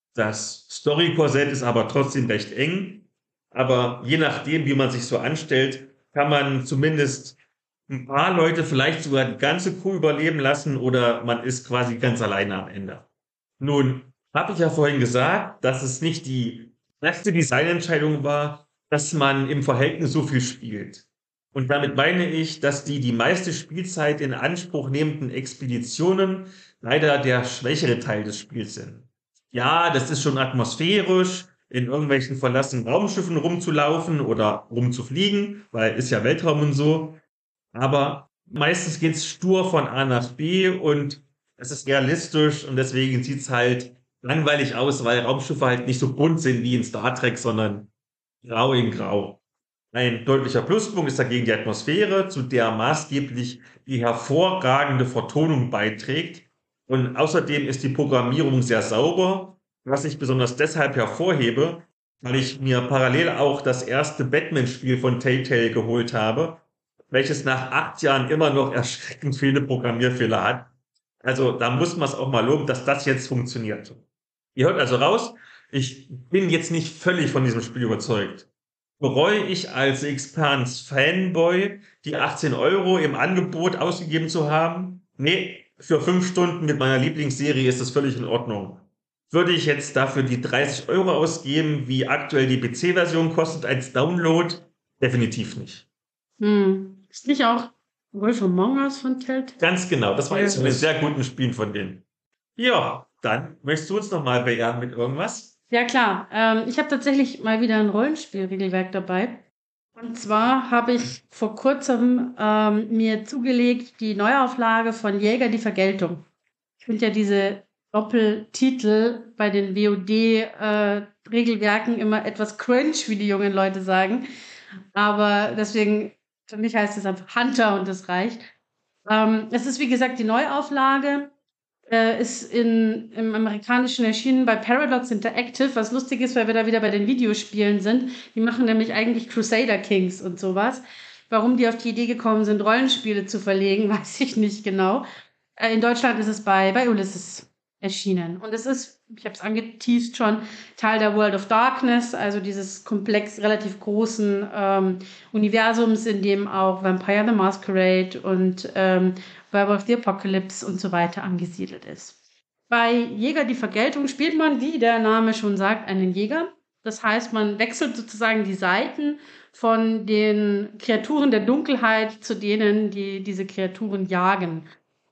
Das Story-Korsett ist aber trotzdem recht eng, aber je nachdem, wie man sich so anstellt, kann man zumindest ein paar Leute vielleicht sogar die ganze Crew überleben lassen oder man ist quasi ganz alleine am Ende. Nun, habe ich ja vorhin gesagt, dass es nicht die beste Designentscheidung war, dass man im Verhältnis so viel spielt. Und damit meine ich, dass die die meiste Spielzeit in Anspruch nehmenden Expeditionen leider der schwächere Teil des Spiels sind. Ja, das ist schon atmosphärisch, in irgendwelchen verlassenen Raumschiffen rumzulaufen oder rumzufliegen, weil ist ja Weltraum und so. Aber meistens geht's stur von A nach B und es ist realistisch und deswegen sieht's halt langweilig aus, weil Raumschiffe halt nicht so bunt sind wie in Star Trek, sondern grau in grau. Ein deutlicher Pluspunkt ist dagegen die Atmosphäre, zu der maßgeblich die hervorragende Vertonung beiträgt. Und außerdem ist die Programmierung sehr sauber, was ich besonders deshalb hervorhebe, weil ich mir parallel auch das erste Batman-Spiel von Telltale geholt habe, welches nach acht Jahren immer noch erschreckend viele Programmierfehler hat. Also da muss man es auch mal loben, dass das jetzt funktioniert. Ihr hört also raus, ich bin jetzt nicht völlig von diesem Spiel überzeugt. Bereue ich als Expanse Fanboy die achtzehn Euro im Angebot ausgegeben zu haben? Nee, für fünf Stunden mit meiner Lieblingsserie ist das völlig in Ordnung. Würde ich jetzt dafür die dreißig Euro ausgeben, wie aktuell die P C-Version kostet als Download? Definitiv nicht. Hm. Ist nicht auch Wolf Among Us von Telltale? Ganz genau, das war Ja. jetzt ein sehr guten Spiel von denen. Ja, dann möchtest du uns nochmal bejahen mit irgendwas? Ja, klar. Ähm, ich habe tatsächlich mal wieder ein Rollenspielregelwerk dabei. Und zwar habe ich vor kurzem ähm, mir zugelegt die Neuauflage von Jäger die Vergeltung. Ich finde ja diese Doppeltitel bei den W O D-Regelwerken äh, immer etwas cringe, wie die jungen Leute sagen. Aber deswegen, für mich heißt es einfach Hunter und das reicht. Ähm, es ist wie gesagt die Neuauflage. Äh, ist in, im Amerikanischen erschienen bei Paradox Interactive, was lustig ist, weil wir da wieder bei den Videospielen sind. Die machen nämlich eigentlich Crusader Kings und sowas. Warum die auf die Idee gekommen sind, Rollenspiele zu verlegen, weiß ich nicht genau. Äh, in Deutschland ist es bei, bei Ulysses erschienen. Und es ist, ich habe es angeteased schon, Teil der World of Darkness, also dieses komplex, relativ großen ähm, Universums, in dem auch Vampire the Masquerade und ähm, Werewolf the Apocalypse und so weiter angesiedelt ist. Bei Jäger die Vergeltung spielt man, wie der Name schon sagt, einen Jäger. Das heißt, man wechselt sozusagen die Seiten von den Kreaturen der Dunkelheit zu denen, die diese Kreaturen jagen.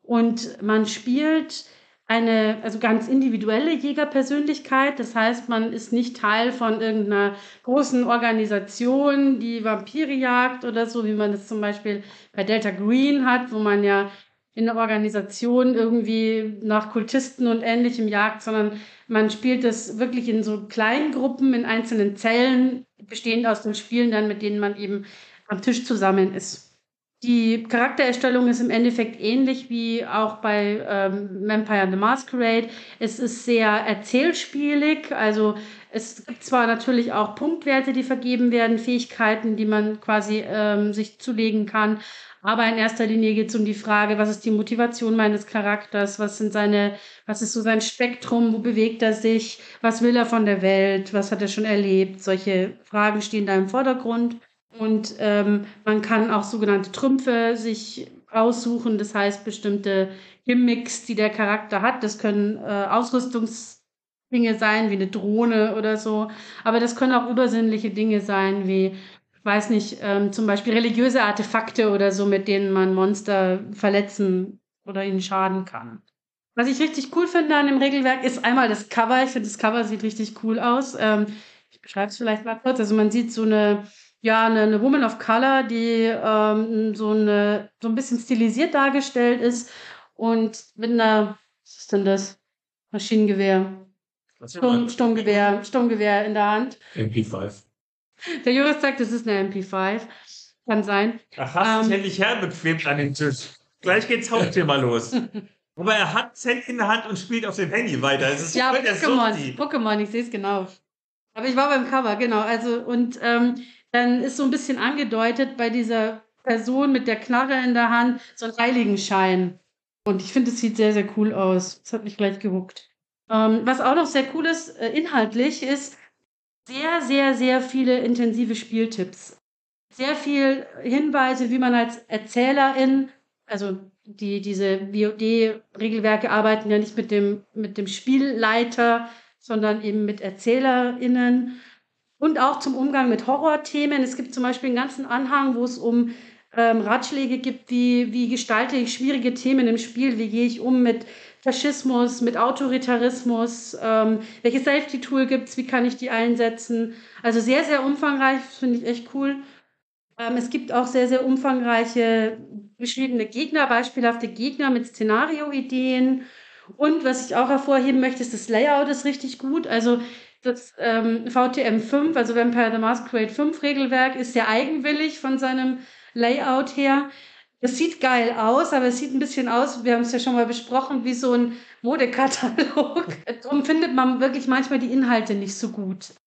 Und man spielt eine, also ganz individuelle Jägerpersönlichkeit. Das heißt, man ist nicht Teil von irgendeiner großen Organisation, die Vampire jagt oder so, wie man das zum Beispiel bei Delta Green hat, wo man ja in der Organisation irgendwie nach Kultisten und Ähnlichem jagt, sondern man spielt das wirklich in so kleinen Gruppen, in einzelnen Zellen, bestehend aus den Spielenden, mit denen man eben am Tisch zusammen ist. Die Charaktererstellung ist im Endeffekt ähnlich wie auch bei ähm, Vampire the Masquerade. Es ist sehr erzählspielig, also es gibt zwar natürlich auch Punktwerte, die vergeben werden, Fähigkeiten, die man quasi ähm, sich zulegen kann, aber in erster Linie geht es um die Frage, was ist die Motivation meines Charakters, was sind seine, was ist so sein Spektrum, wo bewegt er sich, was will er von der Welt, was hat er schon erlebt, solche Fragen stehen da im Vordergrund. Und ähm, man kann auch sogenannte Trümpfe sich aussuchen, das heißt bestimmte Gimmicks, die der Charakter hat. Das können äh, Ausrüstungsdinge sein, wie eine Drohne oder so. Aber das können auch übersinnliche Dinge sein, wie, ich weiß nicht, ähm, zum Beispiel religiöse Artefakte oder so, mit denen man Monster verletzen oder ihnen schaden kann. Was ich richtig cool finde an dem Regelwerk, ist einmal das Cover. Ich finde, das Cover sieht richtig cool aus. Ähm, ich beschreibe es vielleicht mal kurz. Also man sieht so eine Ja, eine, eine Woman of Color, die ähm, so, eine, so ein bisschen stilisiert dargestellt ist und mit einer, was ist denn das? Maschinengewehr, Sturm, Sturmgewehr, Sturmgewehr in der Hand. M P fünf. Der Jurist sagt, das ist eine M P fünf. Kann sein. Ach, hast du Ähm, es endlich herbequemt an den Tisch. Gleich geht's Hauptthema los. Aber er hat Zen in der Hand und spielt auf dem Handy weiter. Es ist Ja, voll der Pokémon, Suchti. Pokémon, ich sehe es genau. Aber ich war beim Cover, genau. Also, und ähm, dann ist so ein bisschen angedeutet bei dieser Person mit der Knarre in der Hand so ein Heiligenschein. Und ich finde, es sieht sehr, sehr cool aus. Das hat mich gleich gehuckt. Ähm, was auch noch sehr cool ist, äh, inhaltlich, ist sehr, sehr, sehr viele intensive Spieltipps. Sehr viel Hinweise, wie man als Erzählerin, also die, diese W O D-Regelwerke arbeiten ja nicht mit dem, mit dem Spielleiter, sondern eben mit ErzählerInnen. Und auch zum Umgang mit Horrorthemen. Es gibt zum Beispiel einen ganzen Anhang, wo es um ähm, Ratschläge gibt, wie, wie gestalte ich schwierige Themen im Spiel, wie gehe ich um mit Faschismus, mit Autoritarismus, ähm, welche Safety-Tool gibt es, wie kann ich die einsetzen. Also sehr, sehr umfangreich, finde ich echt cool. Ähm, es gibt auch sehr, sehr umfangreiche beschriebene Gegner, beispielhafte Gegner mit Szenarioideen. Und was ich auch hervorheben möchte, ist, das Layout ist richtig gut. Also das ähm, V T M fünf, also Vampire the Masquerade fünf Regelwerk, ist sehr eigenwillig von seinem Layout her. Das sieht geil aus, aber es sieht ein bisschen aus, wir haben es ja schon mal besprochen, wie so ein Modekatalog. Darum findet man wirklich manchmal die Inhalte nicht so gut.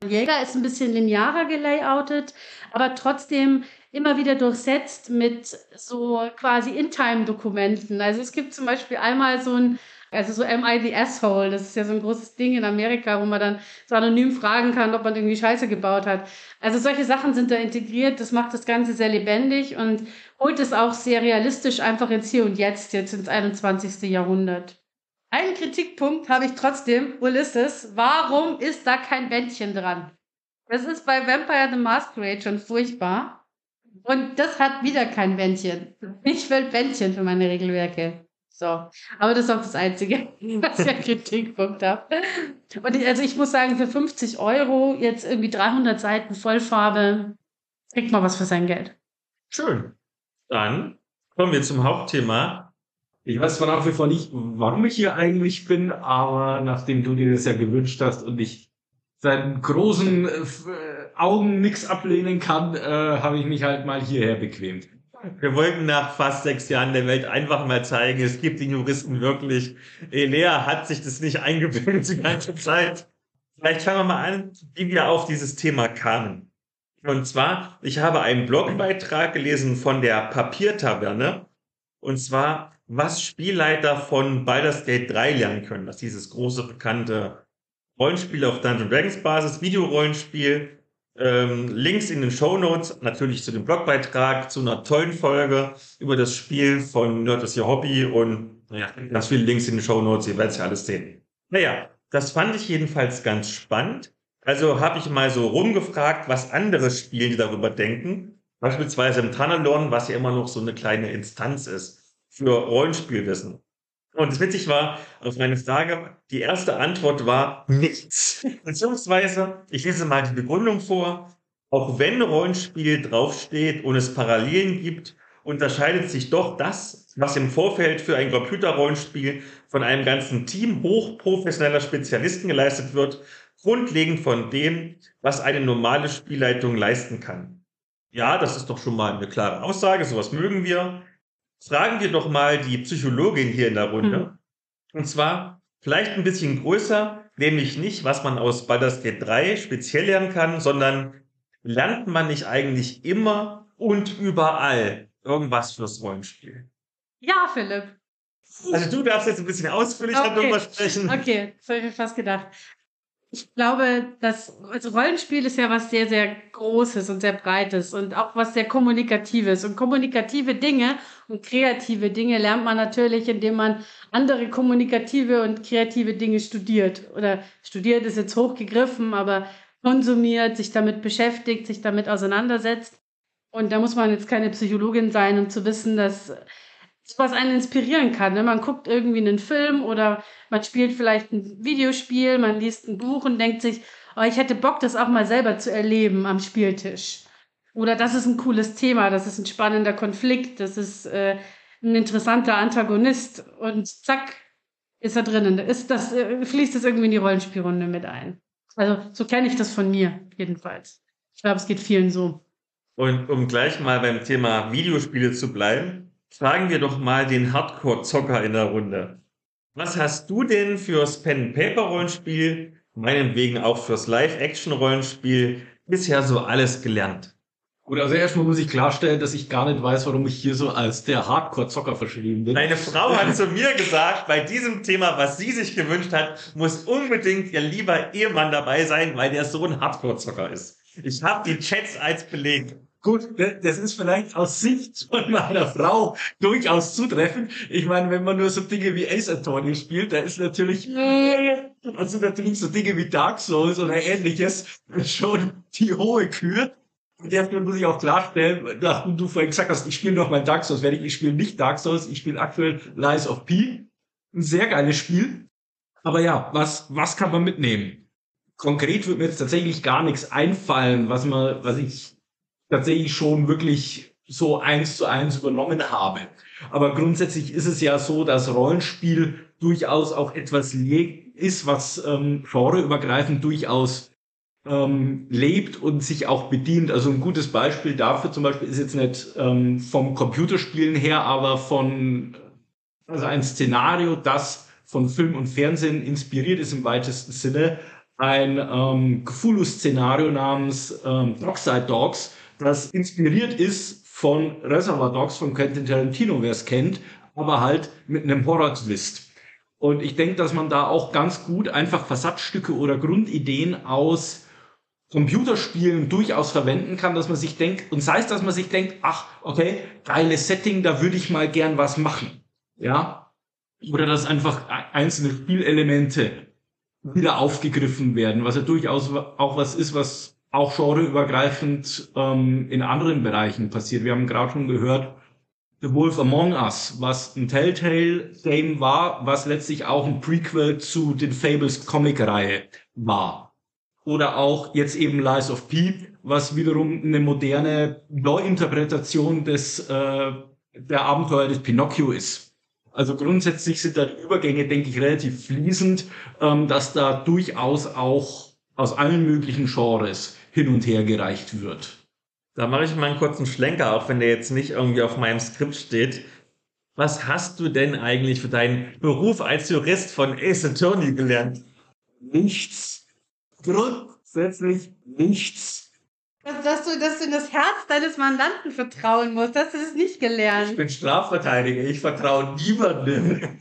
Jäger ist ein bisschen linearer gelayoutet, aber trotzdem immer wieder durchsetzt mit so quasi In-Time-Dokumenten. Also es gibt zum Beispiel einmal so ein, also so Am I the Asshole? Das ist ja so ein großes Ding in Amerika, wo man dann so anonym fragen kann, ob man irgendwie Scheiße gebaut hat. Also solche Sachen sind da integriert. Das macht das Ganze sehr lebendig und holt es auch sehr realistisch einfach ins Hier und Jetzt, jetzt ins einundzwanzigsten Jahrhundert. Einen Kritikpunkt habe ich trotzdem. Ulysses, warum ist da kein Bändchen dran? Das ist bei Vampire the Masquerade schon furchtbar. Und das hat wieder kein Bändchen. Ich will Bändchen für meine Regelwerke. So. Aber das ist auch das Einzige, was ich einen Kritikpunkt habe. Und ich, also ich muss sagen, für fünfzig Euro jetzt irgendwie dreihundert Seiten Vollfarbe, kriegt man was für sein Geld. Schön. Dann kommen wir zum Hauptthema. Ich weiß zwar nach wie vor nicht, warum ich hier eigentlich bin, aber nachdem du dir das ja gewünscht hast und ich seit großen äh, Augen nichts ablehnen kann, äh, habe ich mich halt mal hierher bequemt. Wir wollten nach fast sechs Jahren der Welt einfach mal zeigen, es gibt den Juristen wirklich. Elea hat sich das nicht eingebildet die ganze Zeit. Vielleicht fangen wir mal an, wie wir auf dieses Thema kamen. Und zwar, ich habe einen Blogbeitrag gelesen von der Papiertaverne. Und zwar, was Spielleiter von Baldur's Gate drei lernen können. Das ist dieses große, bekannte Rollenspiel auf Dungeons and Dragons Basis, Videorollenspiel. Ähm, Links in den Shownotes, natürlich zu dem Blogbeitrag, zu einer tollen Folge über das Spiel von Nerd is Your Hobby und naja, ganz viele Links in den Shownotes, ihr werdet ja alles sehen. Naja, das fand ich jedenfalls ganz spannend. Also habe ich mal so rumgefragt, was andere Spiele darüber denken. Beispielsweise im Tanalorn, was ja immer noch so eine kleine Instanz ist für Rollenspielwissen. Und das witzig war, auf meine Frage, die erste Antwort war nichts. Beziehungsweise, ich lese mal die Begründung vor, auch wenn Rollenspiel draufsteht und es Parallelen gibt, unterscheidet sich doch das, was im Vorfeld für ein Computerrollenspiel von einem ganzen Team hochprofessioneller Spezialisten geleistet wird, grundlegend von dem, was eine normale Spielleitung leisten kann. Ja, das ist doch schon mal eine klare Aussage, sowas mögen wir. Fragen wir doch mal die Psychologin hier in der Runde. Mhm. Und zwar vielleicht ein bisschen größer, nämlich nicht, was man aus Baldur's Gate drei speziell lernen kann, sondern lernt man nicht eigentlich immer und überall irgendwas fürs Rollenspiel? Ja, Philipp. Also du darfst jetzt ein bisschen ausführlicher okay. darüber sprechen. Okay, das habe ich mir fast gedacht. Ich glaube, das also Rollenspiel ist ja was sehr, sehr Großes und sehr Breites und auch was sehr Kommunikatives. Und kommunikative Dinge und kreative Dinge lernt man natürlich, indem man andere kommunikative und kreative Dinge studiert. Oder studiert ist jetzt hochgegriffen, aber konsumiert, sich damit beschäftigt, sich damit auseinandersetzt. Und da muss man jetzt keine Psychologin sein, um zu wissen, dass was einen inspirieren kann. Ne? Man guckt irgendwie einen Film oder man spielt vielleicht ein Videospiel, man liest ein Buch und denkt sich, oh, ich hätte Bock, das auch mal selber zu erleben am Spieltisch. Oder das ist ein cooles Thema, das ist ein spannender Konflikt, das ist äh, ein interessanter Antagonist und zack, ist er drinnen. Ist das, äh, fließt das irgendwie in die Rollenspielrunde mit ein. Also so kenne ich das von mir jedenfalls. Ich glaube, es geht vielen so. Und um gleich mal beim Thema Videospiele zu bleiben, fragen wir doch mal den Hardcore-Zocker in der Runde. Was hast du denn fürs Pen-and-Paper-Rollenspiel, meinetwegen auch fürs Live-Action-Rollenspiel, bisher so alles gelernt? Gut, also erstmal muss ich klarstellen, dass ich gar nicht weiß, warum ich hier so als der Hardcore-Zocker verschrieben bin. Meine Frau hat zu mir gesagt, bei diesem Thema, was sie sich gewünscht hat, muss unbedingt ihr lieber Ehemann dabei sein, weil der so ein Hardcore-Zocker ist. Ich habe die Chats als Beleg. Gut, das ist vielleicht aus Sicht von meiner Frau durchaus zutreffend. Ich meine, wenn man nur so Dinge wie Ace Attorney spielt, da ist natürlich, also natürlich so Dinge wie Dark Souls oder ähnliches schon die hohe Kür. Und dafür muss ich auch klarstellen, nachdem du vorhin gesagt hast, ich spiele noch mal Dark Souls, werde ich, ich spiele nicht Dark Souls, ich spiele aktuell Lies of P. Ein sehr geiles Spiel. Aber ja, was, was kann man mitnehmen? Konkret wird mir jetzt tatsächlich gar nichts einfallen, was man, was ich tatsächlich schon wirklich so eins zu eins übernommen habe. Aber grundsätzlich ist es ja so, dass Rollenspiel durchaus auch etwas ist, was ähm, genreübergreifend durchaus ähm, lebt und sich auch bedient. Also ein gutes Beispiel dafür zum Beispiel ist jetzt nicht ähm, vom Computerspielen her, aber von also ein Szenario, das von Film und Fernsehen inspiriert ist im weitesten Sinne, ein ähm, Cthulhu-Szenario namens ähm, Dockside Dogs, das inspiriert ist von Reservoir Dogs von Quentin Tarantino, wer es kennt, aber halt mit einem Horror-Twist. Und ich denke, dass man da auch ganz gut einfach Versatzstücke oder Grundideen aus Computerspielen durchaus verwenden kann, dass man sich denkt, und sei es, dass man sich denkt, ach, okay, geiles Setting, da würde ich mal gern was machen. Ja? Oder dass einfach einzelne Spielelemente wieder aufgegriffen werden, was ja durchaus auch was ist, was auch genreübergreifend ähm, in anderen Bereichen passiert. Wir haben gerade schon gehört, The Wolf Among Us, was ein Telltale-Game war, was letztlich auch ein Prequel zu den Fables Comic-Reihe war. Oder auch jetzt eben Lies of P, was wiederum eine moderne Neuinterpretation des äh, der Abenteuer des Pinocchio ist. Also grundsätzlich sind da die Übergänge, denke ich, relativ fließend, ähm, dass da durchaus auch aus allen möglichen Genres hin und her gereicht wird. Da mache ich mal einen kurzen Schlenker, auch wenn der jetzt nicht irgendwie auf meinem Skript steht. Was hast du denn eigentlich für deinen Beruf als Jurist von Ace Attorney gelernt? Nichts. Grundsätzlich nichts. Dass du, dass du in das Herz deines Mandanten vertrauen musst, hast du das nicht gelernt. Ich bin Strafverteidiger, ich vertraue niemandem.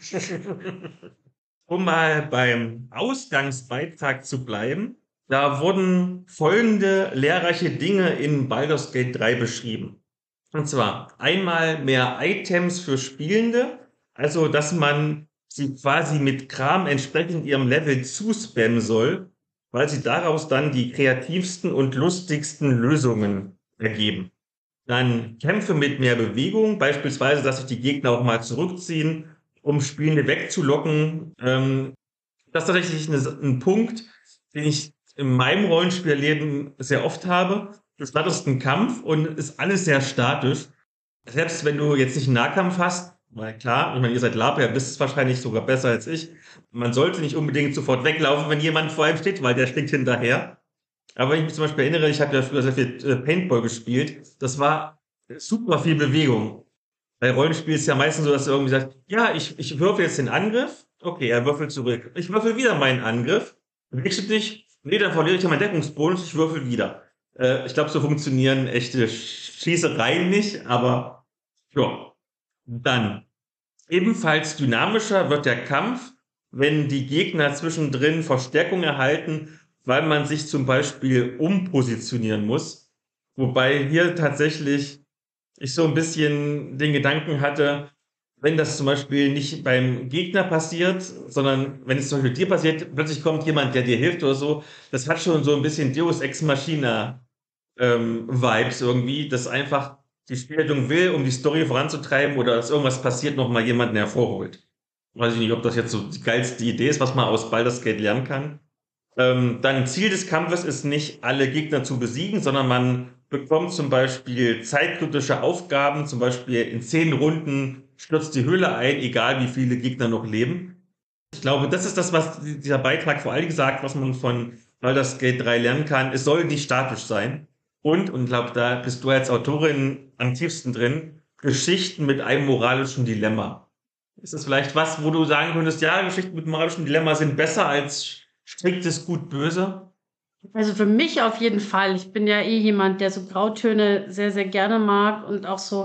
Um mal beim Ausgangsbeitrag zu bleiben, da wurden folgende lehrreiche Dinge in Baldur's Gate drei beschrieben. Und zwar einmal mehr Items für Spielende, also dass man sie quasi mit Kram entsprechend ihrem Level zuspammen soll, weil sie daraus dann die kreativsten und lustigsten Lösungen ergeben. Dann Kämpfe mit mehr Bewegung, beispielsweise, dass sich die Gegner auch mal zurückziehen, um Spielende wegzulocken. Ähm, das ist tatsächlich eine, ein Punkt, den ich in meinem Rollenspielleben sehr oft habe. Du startest einen Kampf und ist alles sehr statisch. Selbst wenn du jetzt nicht einen Nahkampf hast, weil klar, ich meine, ihr seid Laper, ihr wisst es wahrscheinlich sogar besser als ich. Man sollte nicht unbedingt sofort weglaufen, wenn jemand vor einem steht, weil der stinkt hinterher. Aber wenn ich mich zum Beispiel erinnere, ich habe ja früher sehr viel äh, Paintball gespielt, das war super viel Bewegung. Bei Rollenspiel ist ja meistens so, dass er irgendwie sagt, ja, ich, ich würfel jetzt den Angriff, okay, er würfelt zurück. Ich würfel wieder meinen Angriff, bewegst du dich? Nee, dann verliere ich ja meinen Deckungsbonus, ich würfel wieder. Äh, ich glaube, so funktionieren echte Schießereien nicht, aber ja. Dann, ebenfalls dynamischer wird der Kampf, wenn die Gegner zwischendrin Verstärkung erhalten, weil man sich zum Beispiel umpositionieren muss. Wobei hier tatsächlich ich so ein bisschen den Gedanken hatte, wenn das zum Beispiel nicht beim Gegner passiert, sondern wenn es zum Beispiel dir passiert, plötzlich kommt jemand, der dir hilft oder so, das hat schon so ein bisschen Deus Ex Machina ähm, Vibes irgendwie, dass einfach die Spielleitung will, um die Story voranzutreiben oder dass irgendwas passiert, nochmal jemanden hervorholt. Weiß ich nicht, ob das jetzt so die geilste Idee ist, was man aus Baldur's Gate lernen kann. Ähm, dann Ziel des Kampfes ist nicht, alle Gegner zu besiegen, sondern man bekommt zum Beispiel zeitkritische Aufgaben, zum Beispiel in zehn Runden stürzt die Höhle ein, egal wie viele Gegner noch leben. Ich glaube, das ist das, was dieser Beitrag vor allem sagt, was man von Baldur's Gate drei lernen kann. Es soll nicht statisch sein. Und, und ich glaube, da bist du als Autorin am tiefsten drin, Geschichten mit einem moralischen Dilemma. Ist das vielleicht was, wo du sagen könntest, ja, Geschichten mit moralischem Dilemma sind besser als striktes Gut-Böse? Also für mich auf jeden Fall. Ich bin ja eh jemand, der so Grautöne sehr, sehr gerne mag und auch so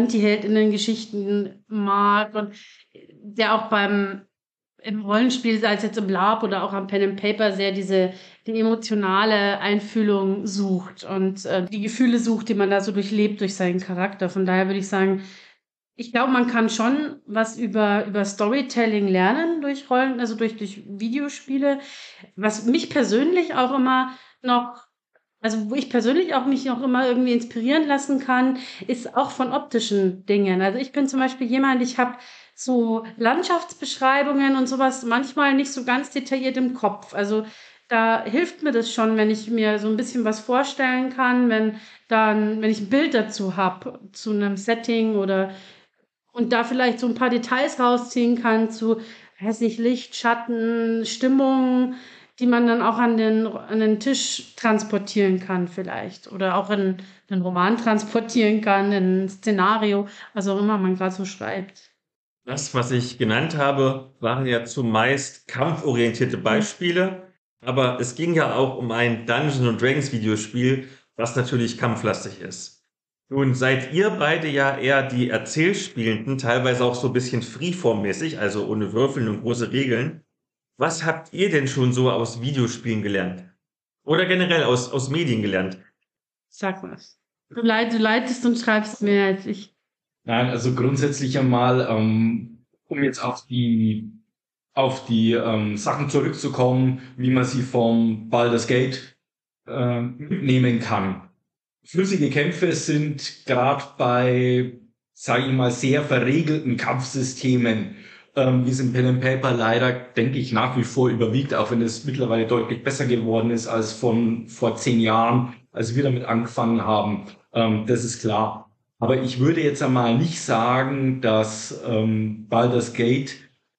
Anti-Heldinnen-Geschichten mag und der auch beim im Rollenspiel, sei es jetzt im Lab oder auch am Pen and Paper, sehr diese die emotionale Einfühlung sucht und äh, die Gefühle sucht, die man da so durchlebt durch seinen Charakter. Von daher würde ich sagen, ich glaube, man kann schon was über, über Storytelling lernen durch Rollen, also durch, durch Videospiele. Was mich persönlich auch immer noch, also wo ich persönlich auch mich noch immer irgendwie inspirieren lassen kann, ist auch von optischen Dingen. Also ich bin zum Beispiel jemand, ich habe so Landschaftsbeschreibungen und sowas manchmal nicht so ganz detailliert im Kopf. Also da hilft mir das schon, wenn ich mir so ein bisschen was vorstellen kann, wenn dann, wenn ich ein Bild dazu habe, zu einem Setting oder und da vielleicht so ein paar Details rausziehen kann zu, weiß nicht, Licht, Schatten, Stimmung, die man dann auch an den, an den Tisch transportieren kann vielleicht. Oder auch in einen Roman transportieren kann, in ein Szenario, was auch immer man gerade so schreibt. Das, was ich genannt habe, waren ja zumeist kampforientierte Beispiele. Aber es ging ja auch um ein Dungeons and Dragons Videospiel, was natürlich kampflastig ist. Nun seid ihr beide ja eher die Erzählspielenden, teilweise auch so ein bisschen Freeform-mäßig, also ohne Würfeln und große Regeln. Was habt ihr denn schon so aus Videospielen gelernt? Oder generell aus, aus Medien gelernt? Sag was. Du, leit, du leitest und schreibst mehr als ich. Nein, also grundsätzlich einmal, ähm, um jetzt auf die auf die ähm, Sachen zurückzukommen, wie man sie vom Baldur's Gate äh, mitnehmen kann. Flüssige Kämpfe sind gerade bei, sage ich mal, sehr verregelten Kampfsystemen, ähm, wie es im Pen and Paper leider, denke ich, nach wie vor überwiegt, auch wenn es mittlerweile deutlich besser geworden ist als von vor zehn Jahren, als wir damit angefangen haben. Ähm, das ist klar. Aber ich würde jetzt einmal nicht sagen, dass ähm, Baldur's Gate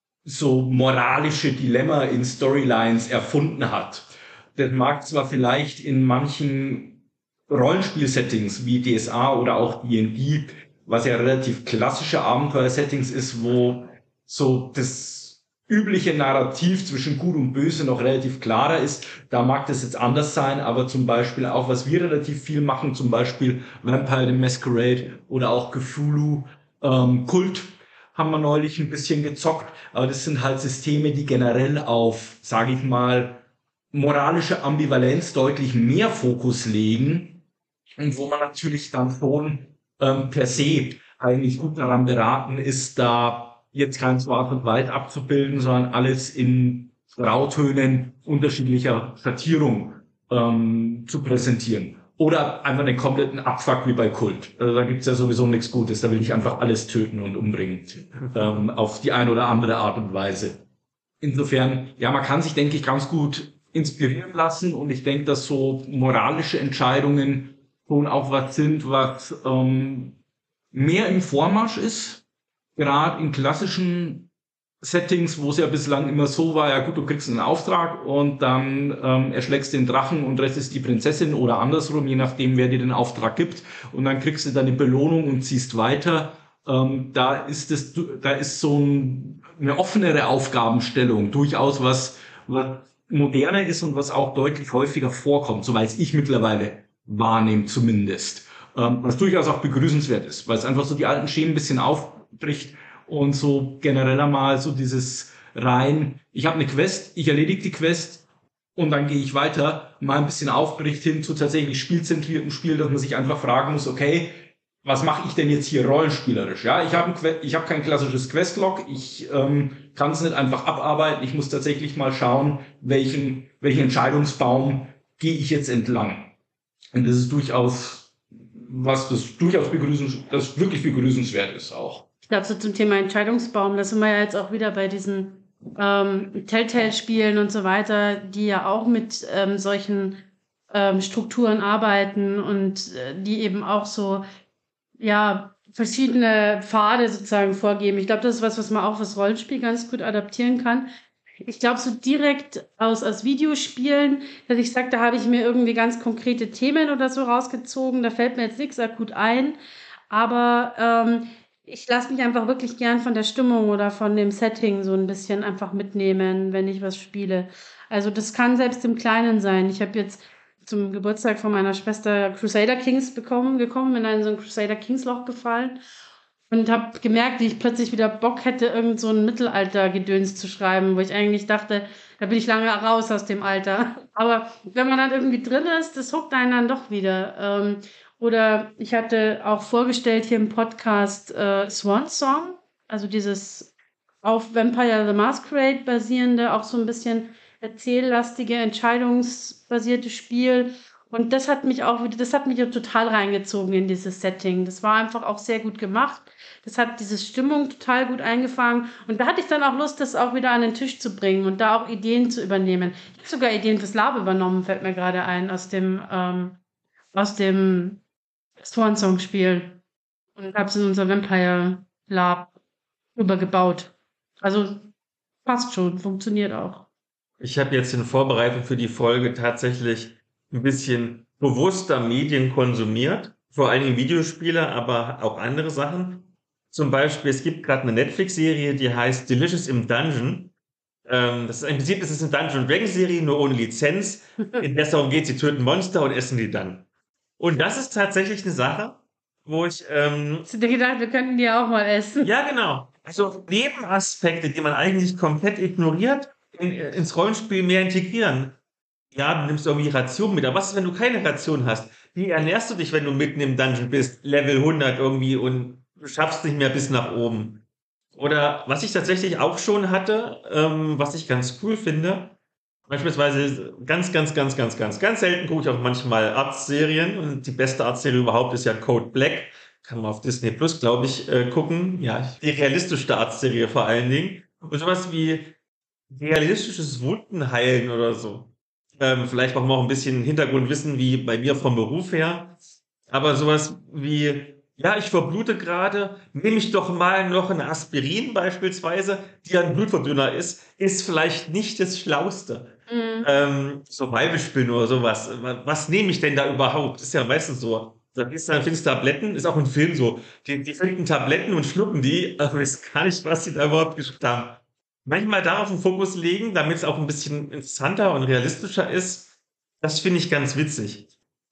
so moralische Dilemma in Storylines erfunden hat. Das mag zwar vielleicht in manchen Rollenspiel-Settings wie D S A oder auch D und D, was ja relativ klassische Abenteuer-Settings ist, wo so das übliche Narrativ zwischen Gut und Böse noch relativ klarer ist. Da mag das jetzt anders sein, aber zum Beispiel auch, was wir relativ viel machen, zum Beispiel Vampire the Masquerade oder auch Cthulhu, ähm, Kult, haben wir neulich ein bisschen gezockt, aber das sind halt Systeme, die generell auf, sage ich mal, moralische Ambivalenz deutlich mehr Fokus legen und wo man natürlich dann schon ähm, per se eigentlich gut daran beraten ist, da jetzt kein Schwarz und Weiß abzubilden, sondern alles in Grautönen unterschiedlicher Schattierung ähm, zu präsentieren. Oder einfach den kompletten Abfuck wie bei Kult. Also da gibt's ja sowieso nichts Gutes. Da will ich einfach alles töten und umbringen. Ähm, auf die eine oder andere Art und Weise. Insofern, ja, man kann sich, denke ich, ganz gut inspirieren lassen. Und ich denke, dass so moralische Entscheidungen schon auch was sind, was ähm, mehr im Vormarsch ist. Gerade in klassischen Settings, wo es ja bislang immer so war, ja gut, du kriegst einen Auftrag und dann ähm, erschlägst den Drachen und rettest die Prinzessin oder andersrum, je nachdem, wer dir den Auftrag gibt. Und dann kriegst du deine Belohnung und ziehst weiter. Ähm, da ist es, da ist so ein, eine offenere Aufgabenstellung durchaus was, was moderner ist und was auch deutlich häufiger vorkommt, so weiß ich mittlerweile wahrnehme zumindest. Ähm, was durchaus auch begrüßenswert ist, weil es einfach so die alten Schemen ein bisschen aufbricht. Und so generell einmal so dieses rein, ich habe eine Quest, ich erledige die Quest und dann gehe ich weiter, mal ein bisschen aufbricht hin zu tatsächlich spielzentrierten Spiel, dass man sich einfach fragen muss, okay, was mache ich denn jetzt hier rollenspielerisch? Ja, ich habe ein, ich habe kein klassisches Questlog, ich ähm, kann es nicht einfach abarbeiten, ich muss tatsächlich mal schauen, welchen, welchen Entscheidungsbaum gehe ich jetzt entlang. Und das ist durchaus was, das durchaus begrüßens, das wirklich begrüßenswert ist auch. Ich glaube, so zum Thema Entscheidungsbaum, da sind wir ja jetzt auch wieder bei diesen ähm, Telltale-Spielen und so weiter, die ja auch mit ähm, solchen ähm, Strukturen arbeiten und äh, die eben auch so, ja, verschiedene Pfade sozusagen vorgeben. Ich glaube, das ist was, was man auch fürs Rollenspiel ganz gut adaptieren kann. Ich glaube, so direkt aus, aus Videospielen, dass ich sage, da habe ich mir irgendwie ganz konkrete Themen oder so rausgezogen, da fällt mir jetzt nichts akut ein, aber ähm, ich lasse mich einfach wirklich gern von der Stimmung oder von dem Setting so ein bisschen einfach mitnehmen, wenn ich was spiele. Also das kann selbst im Kleinen sein. Ich habe jetzt zum Geburtstag von meiner Schwester Crusader Kings bekommen, gekommen, bin in so ein Crusader Kings Loch gefallen und habe gemerkt, wie ich plötzlich wieder Bock hätte, irgend so ein Mittelalter-Gedöns zu schreiben, wo ich eigentlich dachte, da bin ich lange raus aus dem Alter. Aber wenn man dann irgendwie drin ist, das huckt einen dann doch wieder. Ähm, Oder ich hatte auch vorgestellt hier im Podcast äh, Swan Song, also dieses auf Vampire the Masquerade basierende, auch so ein bisschen erzähllastige, entscheidungsbasierte Spiel. Und das hat mich auch wieder, das hat mich auch total reingezogen in dieses Setting. Das war einfach auch sehr gut gemacht. Das hat diese Stimmung total gut eingefangen. Und da hatte ich dann auch Lust, das auch wieder an den Tisch zu bringen und da auch Ideen zu übernehmen. Ich habe sogar Ideen fürs Lab übernommen, fällt mir gerade ein, aus dem, ähm, aus dem Swan-Song-Spiel und habe es in unser Vampire Lab übergebaut. Also passt schon, funktioniert auch. Ich habe jetzt in Vorbereitung für die Folge tatsächlich ein bisschen bewusster Medien konsumiert, vor allen Dingen Videospiele, aber auch andere Sachen. Zum Beispiel, es gibt gerade eine Netflix-Serie, die heißt Delicious im Dungeon. Ähm, das ist, im Prinzip ist es eine Dungeons and Dragons Serie, nur ohne Lizenz, in der es darum geht, sie töten Monster und essen die dann. Und das ist tatsächlich eine Sache, wo ich... Ähm, Hast du dir gedacht, wir könnten die auch mal essen? ja, genau. Also Nebenaspekte, die man eigentlich komplett ignoriert, in, ins Rollenspiel mehr integrieren. Ja, du nimmst irgendwie Ration mit, aber was ist, wenn du keine Ration hast? Wie ernährst du dich, wenn du mitten im Dungeon bist, Level hundert irgendwie und du schaffst nicht mehr bis nach oben? Oder was ich tatsächlich auch schon hatte, ähm, was ich ganz cool finde, beispielsweise ganz, ganz, ganz, ganz, ganz, ganz selten gucke ich auch manchmal Arztserien und die beste Arztserie überhaupt ist ja Code Black. Kann man auf Disney Plus, glaube ich, äh, gucken. Ja, die realistischste Arztserie vor allen Dingen. Und sowas wie realistisches Wundenheilen oder so. Ähm, vielleicht brauchen wir auch ein bisschen Hintergrundwissen, wie bei mir vom Beruf her. Aber sowas wie, ja, ich verblute gerade, nehme ich doch mal noch ein Aspirin beispielsweise, die ein Blutverdünner ist, ist vielleicht nicht das Schlauste. Mhm. Ähm, Survival-Spielen oder sowas. Was, was nehme ich denn da überhaupt? Ist ja meistens so. Da ist dann findest du Tabletten, ist auch im Film so. Die, die finden Tabletten und schlucken die, aber ich weiß gar nicht, was sie da überhaupt geschluckt haben. Manchmal darauf einen Fokus legen, damit es auch ein bisschen interessanter und realistischer ist. Das finde ich ganz witzig.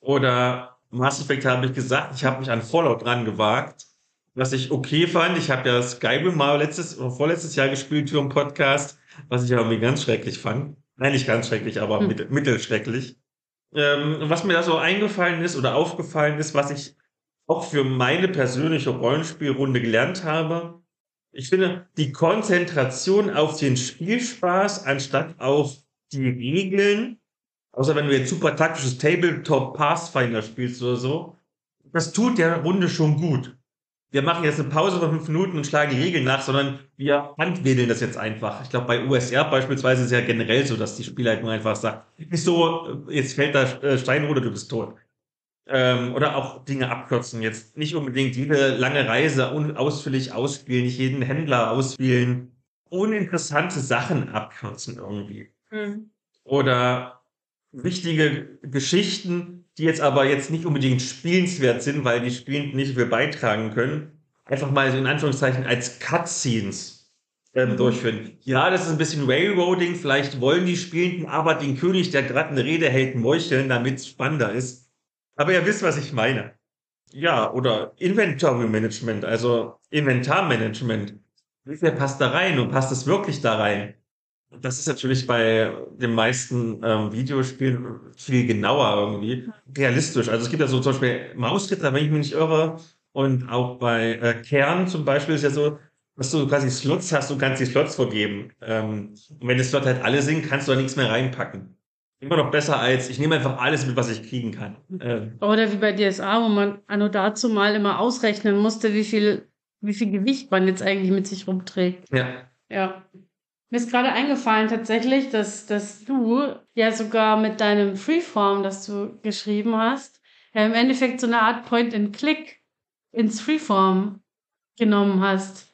Oder Mass Effect habe ich gesagt, ich habe mich an Fallout dran gewagt, was ich okay fand. Ich habe ja Skyrim mal letztes oder vorletztes Jahr gespielt für einen Podcast, was ich aber irgendwie ganz schrecklich fand. Nein, nicht ganz schrecklich, aber Hm. mittel, mittelschrecklich. Ähm, was mir da so eingefallen ist oder aufgefallen ist, was ich auch für meine persönliche Rollenspielrunde gelernt habe, ich finde, die Konzentration auf den Spielspaß anstatt auf die Regeln, außer wenn du jetzt super taktisches Tabletop Pathfinder spielst oder so, das tut der Runde schon gut. Wir machen jetzt eine Pause von fünf Minuten und schlagen die Regeln nach, sondern wir handwedeln das jetzt einfach. Ich glaube, bei U S R beispielsweise ist es ja generell so, dass die Spielleitung einfach sagt, nicht so, jetzt fällt da äh, Stein runter, du bist tot. Ähm, oder auch Dinge abkürzen. Jetzt nicht unbedingt jede lange Reise un- ausführlich ausspielen, nicht jeden Händler ausspielen. Uninteressante Sachen abkürzen irgendwie. Mhm. Oder wichtige Geschichten, die jetzt aber jetzt nicht unbedingt spielenswert sind, weil die spielend nicht viel beitragen können, einfach mal so in Anführungszeichen als Cutscenes ähm, Mhm. durchführen. Ja, das ist ein bisschen Railroading, vielleicht wollen die Spielenden aber den König, der gerade eine Rede hält, meucheln, damit es spannender ist. Aber ihr wisst, was ich meine. Ja, oder Inventory Management, also Inventarmanagement. Wie viel passt da rein und passt es wirklich da rein? Das ist natürlich bei den meisten ähm, Videospielen viel genauer irgendwie, realistisch. Also es gibt ja so zum Beispiel Mausritter, wenn ich mich nicht irre, und auch bei äh, Kern zum Beispiel ist ja so, dass du quasi Slots hast, du kannst die Slots vergeben. Ähm, und wenn die Slots halt alle sind, kannst du da nichts mehr reinpacken. Immer noch besser als, ich nehme einfach alles mit, was ich kriegen kann. Ähm, Oder wie bei D S A, wo man anno dazu mal immer ausrechnen musste, wie viel, wie viel Gewicht man jetzt eigentlich mit sich rumträgt. ja. Ja. Mir ist gerade eingefallen tatsächlich, dass, dass du ja sogar mit deinem Freeform, das du geschrieben hast, ja im Endeffekt so eine Art Point-and-Click ins Freeform genommen hast.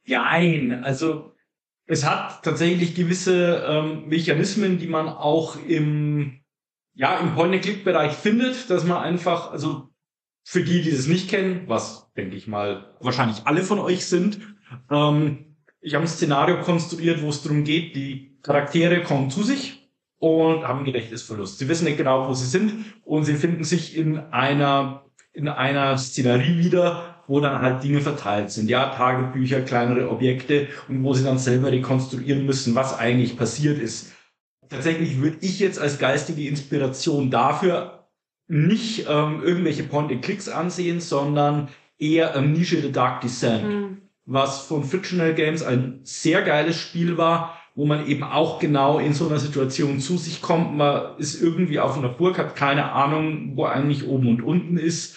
Nein, also es hat tatsächlich gewisse ähm, Mechanismen, die man auch im, ja, im Point-and-Click-Bereich findet, dass man einfach, also für die, die das nicht kennen, was, denke ich mal, wahrscheinlich alle von euch sind, ähm, ich habe ein Szenario konstruiert, wo es darum geht, die Charaktere kommen zu sich und haben Gedächtnisverlust. Sie wissen nicht genau, wo sie sind und sie finden sich in einer, in einer Szenerie wieder, wo dann halt Dinge verteilt sind. Ja, Tagebücher, kleinere Objekte und wo sie dann selber rekonstruieren müssen, was eigentlich passiert ist. Tatsächlich würde ich jetzt als geistige Inspiration dafür nicht ähm, irgendwelche Point-and-Clicks ansehen, sondern eher ähm, Nische The Dark Descent, Hm. was von Fictional Games ein sehr geiles Spiel war, wo man eben auch genau in so einer Situation zu sich kommt. Man ist irgendwie auf einer Burg, hat keine Ahnung, wo eigentlich oben und unten ist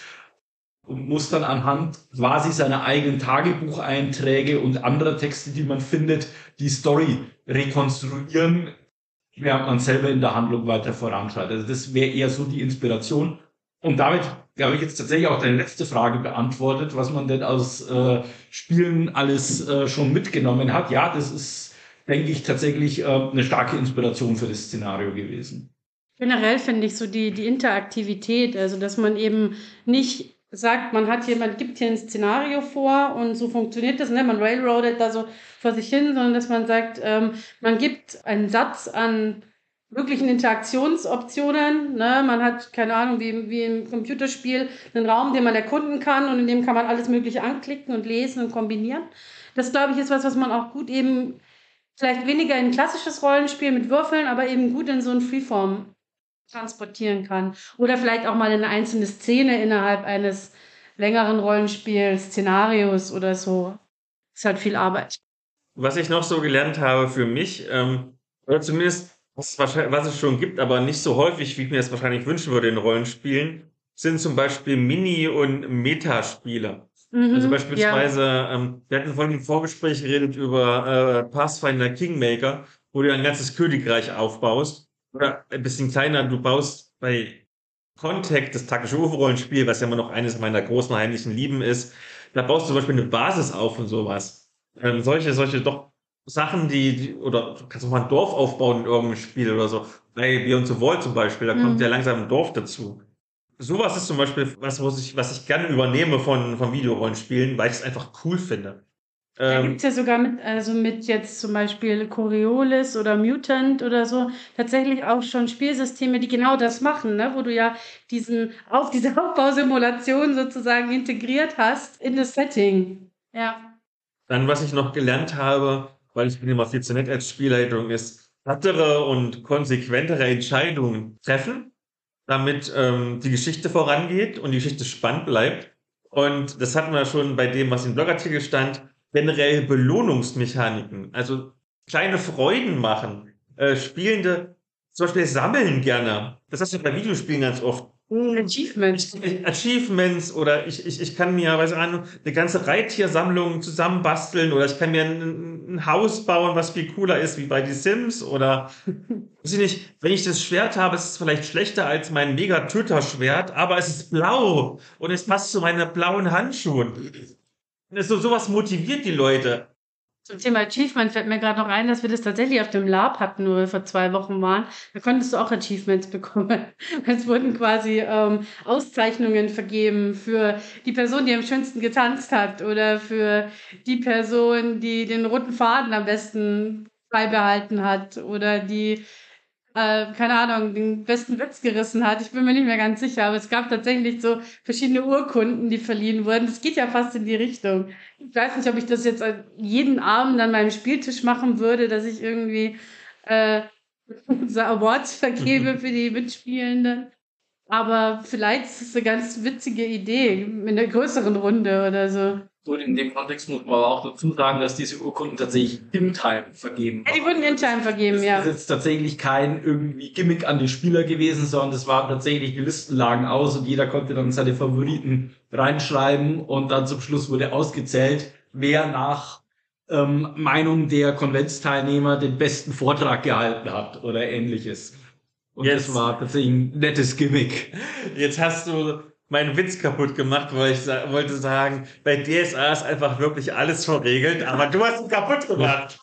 und muss dann anhand quasi seiner eigenen Tagebucheinträge und anderer Texte, die man findet, die Story rekonstruieren, während man selber in der Handlung weiter voranschreitet. Also das wäre eher so die Inspiration. Und damit habe ich jetzt tatsächlich auch deine letzte Frage beantwortet, was man denn aus äh, Spielen alles äh, schon mitgenommen hat. Ja, das ist, denke ich, tatsächlich äh, eine starke Inspiration für das Szenario gewesen. Generell finde ich so die, die Interaktivität, also dass man eben nicht sagt, man hat jemand gibt hier ein Szenario vor und so funktioniert das, ne? Man railroadet da so vor sich hin, sondern dass man sagt, ähm, man gibt einen Satz an möglichen Interaktionsoptionen, ne? Man hat, keine Ahnung, wie, wie im Computerspiel, einen Raum, den man erkunden kann und in dem kann man alles Mögliche anklicken und lesen und kombinieren. Das, glaube ich, ist was, was man auch gut eben, vielleicht weniger in ein klassisches Rollenspiel mit Würfeln, aber eben gut in so ein Freeform transportieren kann. Oder vielleicht auch mal in eine einzelne Szene innerhalb eines längeren Rollenspiels, Szenarios oder so. Ist halt viel Arbeit. Was ich noch so gelernt habe für mich, ähm, oder zumindest was, wahrscheinlich, was es schon gibt, aber nicht so häufig, wie ich mir das wahrscheinlich wünschen würde in Rollenspielen, sind zum Beispiel Mini- und Metaspiele. Mhm, Also ja. beispielsweise, ähm, wir hatten vorhin im Vorgespräch geredet über äh, Pathfinder Kingmaker, wo du ein ganzes Königreich aufbaust. Oder ein bisschen kleiner, du baust bei Contact, das taktische Urrollenspiel, was ja immer noch eines meiner großen heimlichen Lieben ist, da baust du zum Beispiel eine Basis auf und sowas. Ähm, solche, solche doch Sachen, die, die, oder du kannst auch mal ein Dorf aufbauen in irgendeinem Spiel oder so. Bei Beyond the Wall zum Beispiel, da kommt Mhm. ja langsam ein Dorf dazu. Sowas ist zum Beispiel was, was ich, was ich gerne übernehme von, von Videorollenspielen, weil ich es einfach cool finde. Da Ähm, gibt's ja sogar mit, also mit jetzt zum Beispiel Coriolis oder Mutant oder so, tatsächlich auch schon Spielsysteme, die genau das machen, ne? Wo du ja diesen auf diese Aufbausimulation sozusagen integriert hast in das Setting. Ja. Dann, was ich noch gelernt habe, weil ich bin immer viel zu nett als Spielleitung, ist sattere und konsequentere Entscheidungen treffen, damit ähm, die Geschichte vorangeht und die Geschichte spannend bleibt. Und das hatten wir schon bei dem, was im Blogartikel stand, generell Belohnungsmechaniken, also kleine Freuden machen. Äh, Spielende zum Beispiel sammeln gerne. Das hast du bei Videospielen ganz oft. Achievement. Achievements oder ich, ich, ich kann mir, weiß ich, eine ganze Reittiersammlung zusammenbasteln oder ich kann mir ein, ein Haus bauen, was viel cooler ist wie bei die Sims oder weiß ich nicht, wenn ich das Schwert habe, ist es vielleicht schlechter als mein Mega-Töter-Schwert, aber es ist blau und es passt zu meinen blauen Handschuhen. So, sowas motiviert die Leute. Zum Thema Achievement fällt mir gerade noch ein, dass wir das tatsächlich auf dem Lab hatten, wo wir vor zwei Wochen waren. Da konntest du auch Achievements bekommen. Es wurden quasi ähm, Auszeichnungen vergeben für die Person, die am schönsten getanzt hat oder für die Person, die den roten Faden am besten beibehalten hat oder die, äh, keine Ahnung, den besten Witz gerissen hat. Ich bin mir nicht mehr ganz sicher, aber es gab tatsächlich so verschiedene Urkunden, die verliehen wurden. Das geht ja fast in die Richtung. Ich weiß nicht, ob ich das jetzt jeden Abend an meinem Spieltisch machen würde, dass ich irgendwie äh, so Awards vergebe für die Mitspielenden. Aber vielleicht ist es eine ganz witzige Idee in einer größeren Runde oder so. Und in dem Kontext muss man aber auch dazu sagen, dass diese Urkunden tatsächlich in Time vergeben Ja, die wurden. wurden in Time vergeben, Das ja. ist jetzt tatsächlich kein irgendwie Gimmick an die Spieler gewesen, sondern das war tatsächlich, die Listen lagen aus und jeder konnte dann seine Favoriten reinschreiben und dann zum Schluss wurde ausgezählt, wer nach ähm, Meinung der Konventsteilnehmer den besten Vortrag gehalten hat oder ähnliches. Und Jetzt- das war tatsächlich ein nettes Gimmick. Jetzt hast du meinen Witz kaputt gemacht, weil ich sa wollte sagen, bei D S A ist einfach wirklich alles verregelt, aber du hast ihn kaputt gemacht.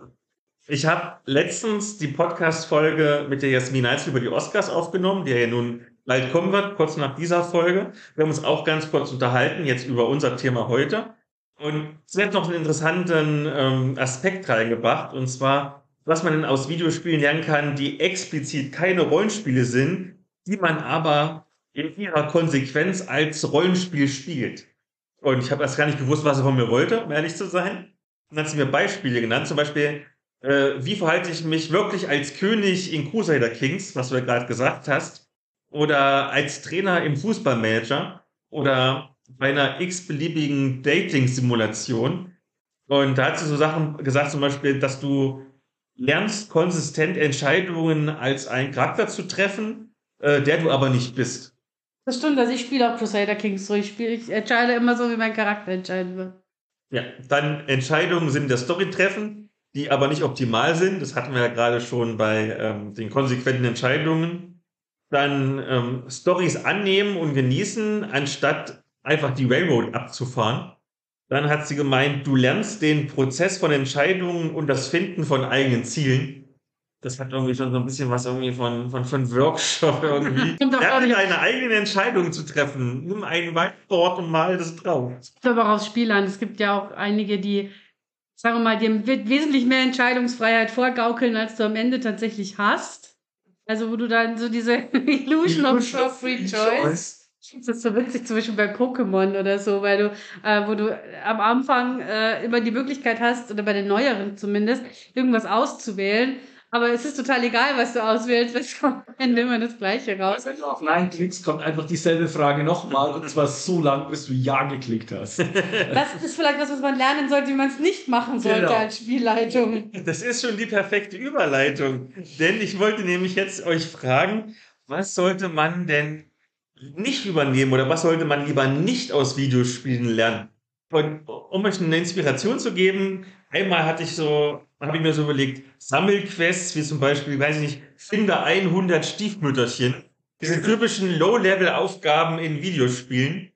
Ich habe letztens die Podcast-Folge mit der Jasmin Einzel über die Oscars aufgenommen, die ja nun bald kommen wird, kurz nach dieser Folge. Wir haben uns auch ganz kurz unterhalten, jetzt über unser Thema heute. Und sie hat noch einen interessanten ähm, Aspekt reingebracht, und zwar, was man denn aus Videospielen lernen kann, die explizit keine Rollenspiele sind, die man aber in ihrer Konsequenz als Rollenspiel spielt. Und ich habe erst gar nicht gewusst, was sie von mir wollte, um ehrlich zu sein. Dann hat sie mir Beispiele genannt, zum Beispiel, äh, wie verhalte ich mich wirklich als König in Crusader Kings, was du ja gerade gesagt hast, oder als Trainer im Fußballmanager oder bei einer x-beliebigen Dating-Simulation. Und da hat sie so Sachen gesagt, zum Beispiel, dass du lernst, konsistent Entscheidungen als ein Charakter zu treffen, äh, der du aber nicht bist. Das stimmt, also ich spiele auch Crusader Kings so. Ich spiele, ich entscheide immer so, wie mein Charakter entscheiden wird. Ja, dann Entscheidungen sind der Story treffen, die aber nicht optimal sind. Das hatten wir ja gerade schon bei ähm, den konsequenten Entscheidungen. Dann ähm, Stories annehmen und genießen, anstatt einfach die Railroad abzufahren. Dann hat sie gemeint, du lernst den Prozess von Entscheidungen und das Finden von eigenen Zielen. Das hat irgendwie schon so ein bisschen was irgendwie von, von, von Workshop irgendwie. Kommt auch Lerne nicht deine eigenen Entscheidungen zu treffen. Nimm ein Whiteboard und mal das drauf. aber auch aufs Spiel an. Es gibt ja auch einige, die, sagen wir mal, dir wird wesentlich mehr Entscheidungsfreiheit vorgaukeln, als du am Ende tatsächlich hast. Also wo du dann so diese Illusion of of Free Choice. Ich finde das so witzig, zum Beispiel bei Pokémon oder so, weil du, äh, wo du am Anfang äh, immer die Möglichkeit hast, oder bei den neueren zumindest, irgendwas auszuwählen. Aber es ist total egal, was du auswählst, weil es kommt am Ende immer das Gleiche raus. Wenn du auf Nein klickst, kommt einfach dieselbe Frage nochmal und zwar so lang, bis du Ja geklickt hast. Das ist vielleicht was, was man lernen sollte, wie man es nicht machen sollte Genau. als Spielleitung. Das ist schon die perfekte Überleitung. Denn ich wollte nämlich jetzt euch fragen, was sollte man denn nicht übernehmen oder was sollte man lieber nicht aus Videospielen lernen? Und um euch eine Inspiration zu geben, einmal hatte ich so, habe ich mir so überlegt, Sammelquests, wie zum Beispiel, weiß ich nicht, finde hundert Stiefmütterchen, diese typischen Low-Level-Aufgaben in Videospielen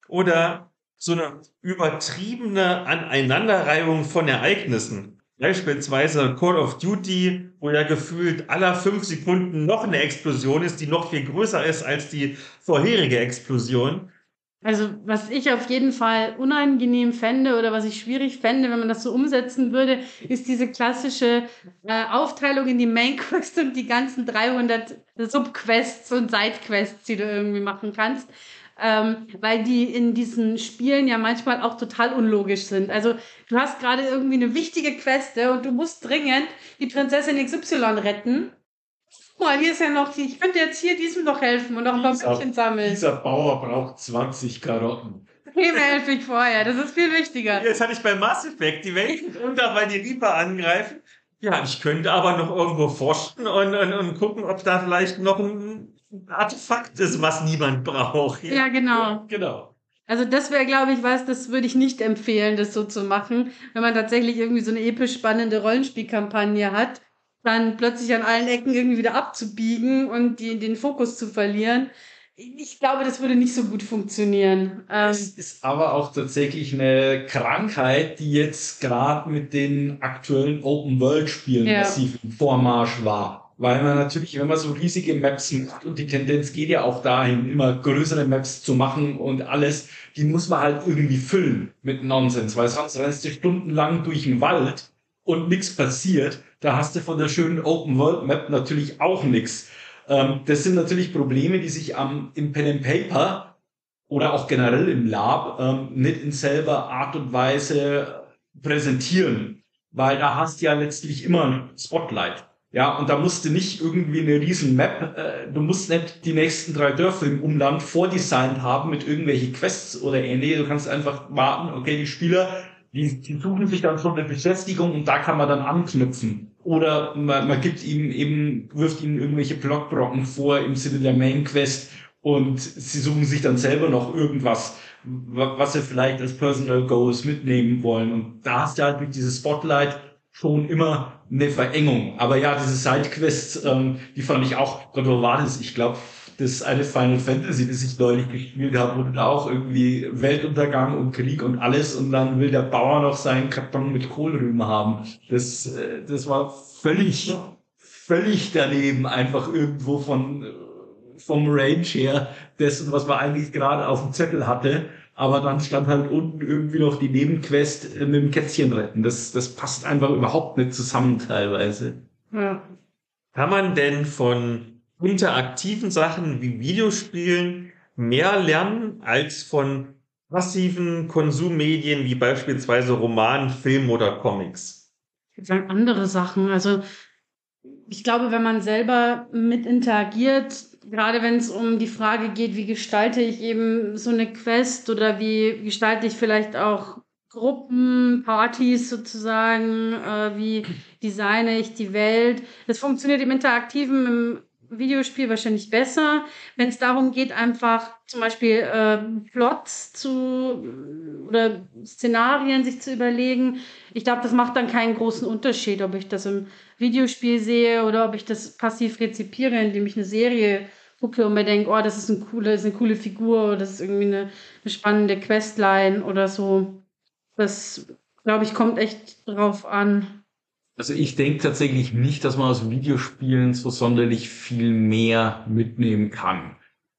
oder so eine übertriebene Aneinanderreihung von Ereignissen. Beispielsweise Call of Duty, wo ja gefühlt aller fünf Sekunden noch eine Explosion ist, die noch viel größer ist als die vorherige Explosion. Also, was ich auf jeden Fall unangenehm fände oder was ich schwierig fände, wenn man das so umsetzen würde, ist diese klassische äh, Aufteilung in die Main Quest und die ganzen dreihundert Subquests und Sidequests, die du irgendwie machen kannst. Ähm, weil die in diesen Spielen ja manchmal auch total unlogisch sind. Also du hast gerade irgendwie eine wichtige Queste und du musst dringend die Prinzessin X Y retten. Guck mal, hier ist ja noch, die, ich könnte jetzt hier diesem noch helfen und noch ein paar Dieser- Mädchen sammeln. Dieser Bauer braucht zwanzig Karotten. Dem helfe ich vorher, das ist viel wichtiger. Jetzt hatte ich bei Mass Effect, die Welt geht unter, weil die Reaper angreifen. Ja, ich könnte aber noch irgendwo forschen und, und, und gucken, ob da vielleicht noch ein Artefakt ist, was niemand braucht. Ja, genau. Genau. Also das wäre, glaube ich, was, das würde ich nicht empfehlen, das so zu machen. Wenn man tatsächlich irgendwie so eine episch spannende Rollenspielkampagne hat, dann plötzlich an allen Ecken irgendwie wieder abzubiegen und die, den Fokus zu verlieren. Ich glaube, das würde nicht so gut funktionieren. Ähm, Es ist aber auch tatsächlich eine Krankheit, die jetzt gerade mit den aktuellen Open-World-Spielen Ja. massiv im Vormarsch war. Weil man natürlich, wenn man so riesige Maps macht, und die Tendenz geht ja auch dahin, immer größere Maps zu machen und alles, die muss man halt irgendwie füllen mit Nonsens, weil sonst rennst du stundenlang durch den Wald und nichts passiert. Da hast du von der schönen Open-World-Map natürlich auch nichts. Ähm, das sind natürlich Probleme, die sich am, im Pen and Paper oder auch generell im Lab ähm, nicht in selber Art und Weise präsentieren, weil da hast du ja letztlich immer ein Spotlight. Ja, und da musst du nicht irgendwie eine riesen Map, äh, du musst nicht die nächsten drei Dörfer im Umland vordesignt haben mit irgendwelchen Quests oder ähnliches. Du kannst einfach warten, okay, die Spieler, die, die suchen sich dann schon eine Beschäftigung und da kann man dann anknüpfen. Oder man, man gibt ihm eben, wirft ihnen irgendwelche Blockbrocken vor im Sinne der Main Quest und sie suchen sich dann selber noch irgendwas, wa- was sie vielleicht als Personal Goals mitnehmen wollen. Und da hast du halt durch dieses Spotlight schon immer eine Verengung. Aber ja, diese Sidequests, ähm, die fand ich auch, Gott, wo war das? Ich glaube, das eine Final Fantasy, das ich neulich gespielt habe, wurde da auch irgendwie Weltuntergang und Krieg und alles und dann will der Bauer noch seinen Karton mit Kohlrüben haben. Das, äh, das war völlig, völlig daneben, einfach irgendwo von, äh, vom Range her dessen, was man eigentlich gerade auf dem Zettel hatte. Aber dann stand halt unten irgendwie noch die Nebenquest äh, mit dem Kätzchen retten. Das, das passt einfach überhaupt nicht zusammen teilweise. ja. Kann man denn von interaktiven Sachen wie Videospielen mehr lernen als von passiven Konsummedien wie beispielsweise Roman, Film oder Comics? Ich würde sagen, andere Sachen. Also ich glaube, wenn man selber mit interagiert, gerade wenn es um die Frage geht, wie gestalte ich eben so eine Quest oder wie gestalte ich vielleicht auch Gruppen, Partys sozusagen, äh, wie designe ich die Welt. Das funktioniert im Interaktiven, im Videospiel wahrscheinlich besser. Wenn es darum geht, einfach zum Beispiel äh, Plots zu oder Szenarien sich zu überlegen, ich glaube, das macht dann keinen großen Unterschied, ob ich das im Videospiel sehe oder ob ich das passiv rezipiere, indem ich eine Serie gucke und mir denke, oh, das ist eine coole, ist eine coole Figur oder das ist irgendwie eine, eine spannende Questline oder so. Das, glaube ich, kommt echt drauf an. Also ich denke tatsächlich nicht, dass man aus Videospielen so sonderlich viel mehr mitnehmen kann.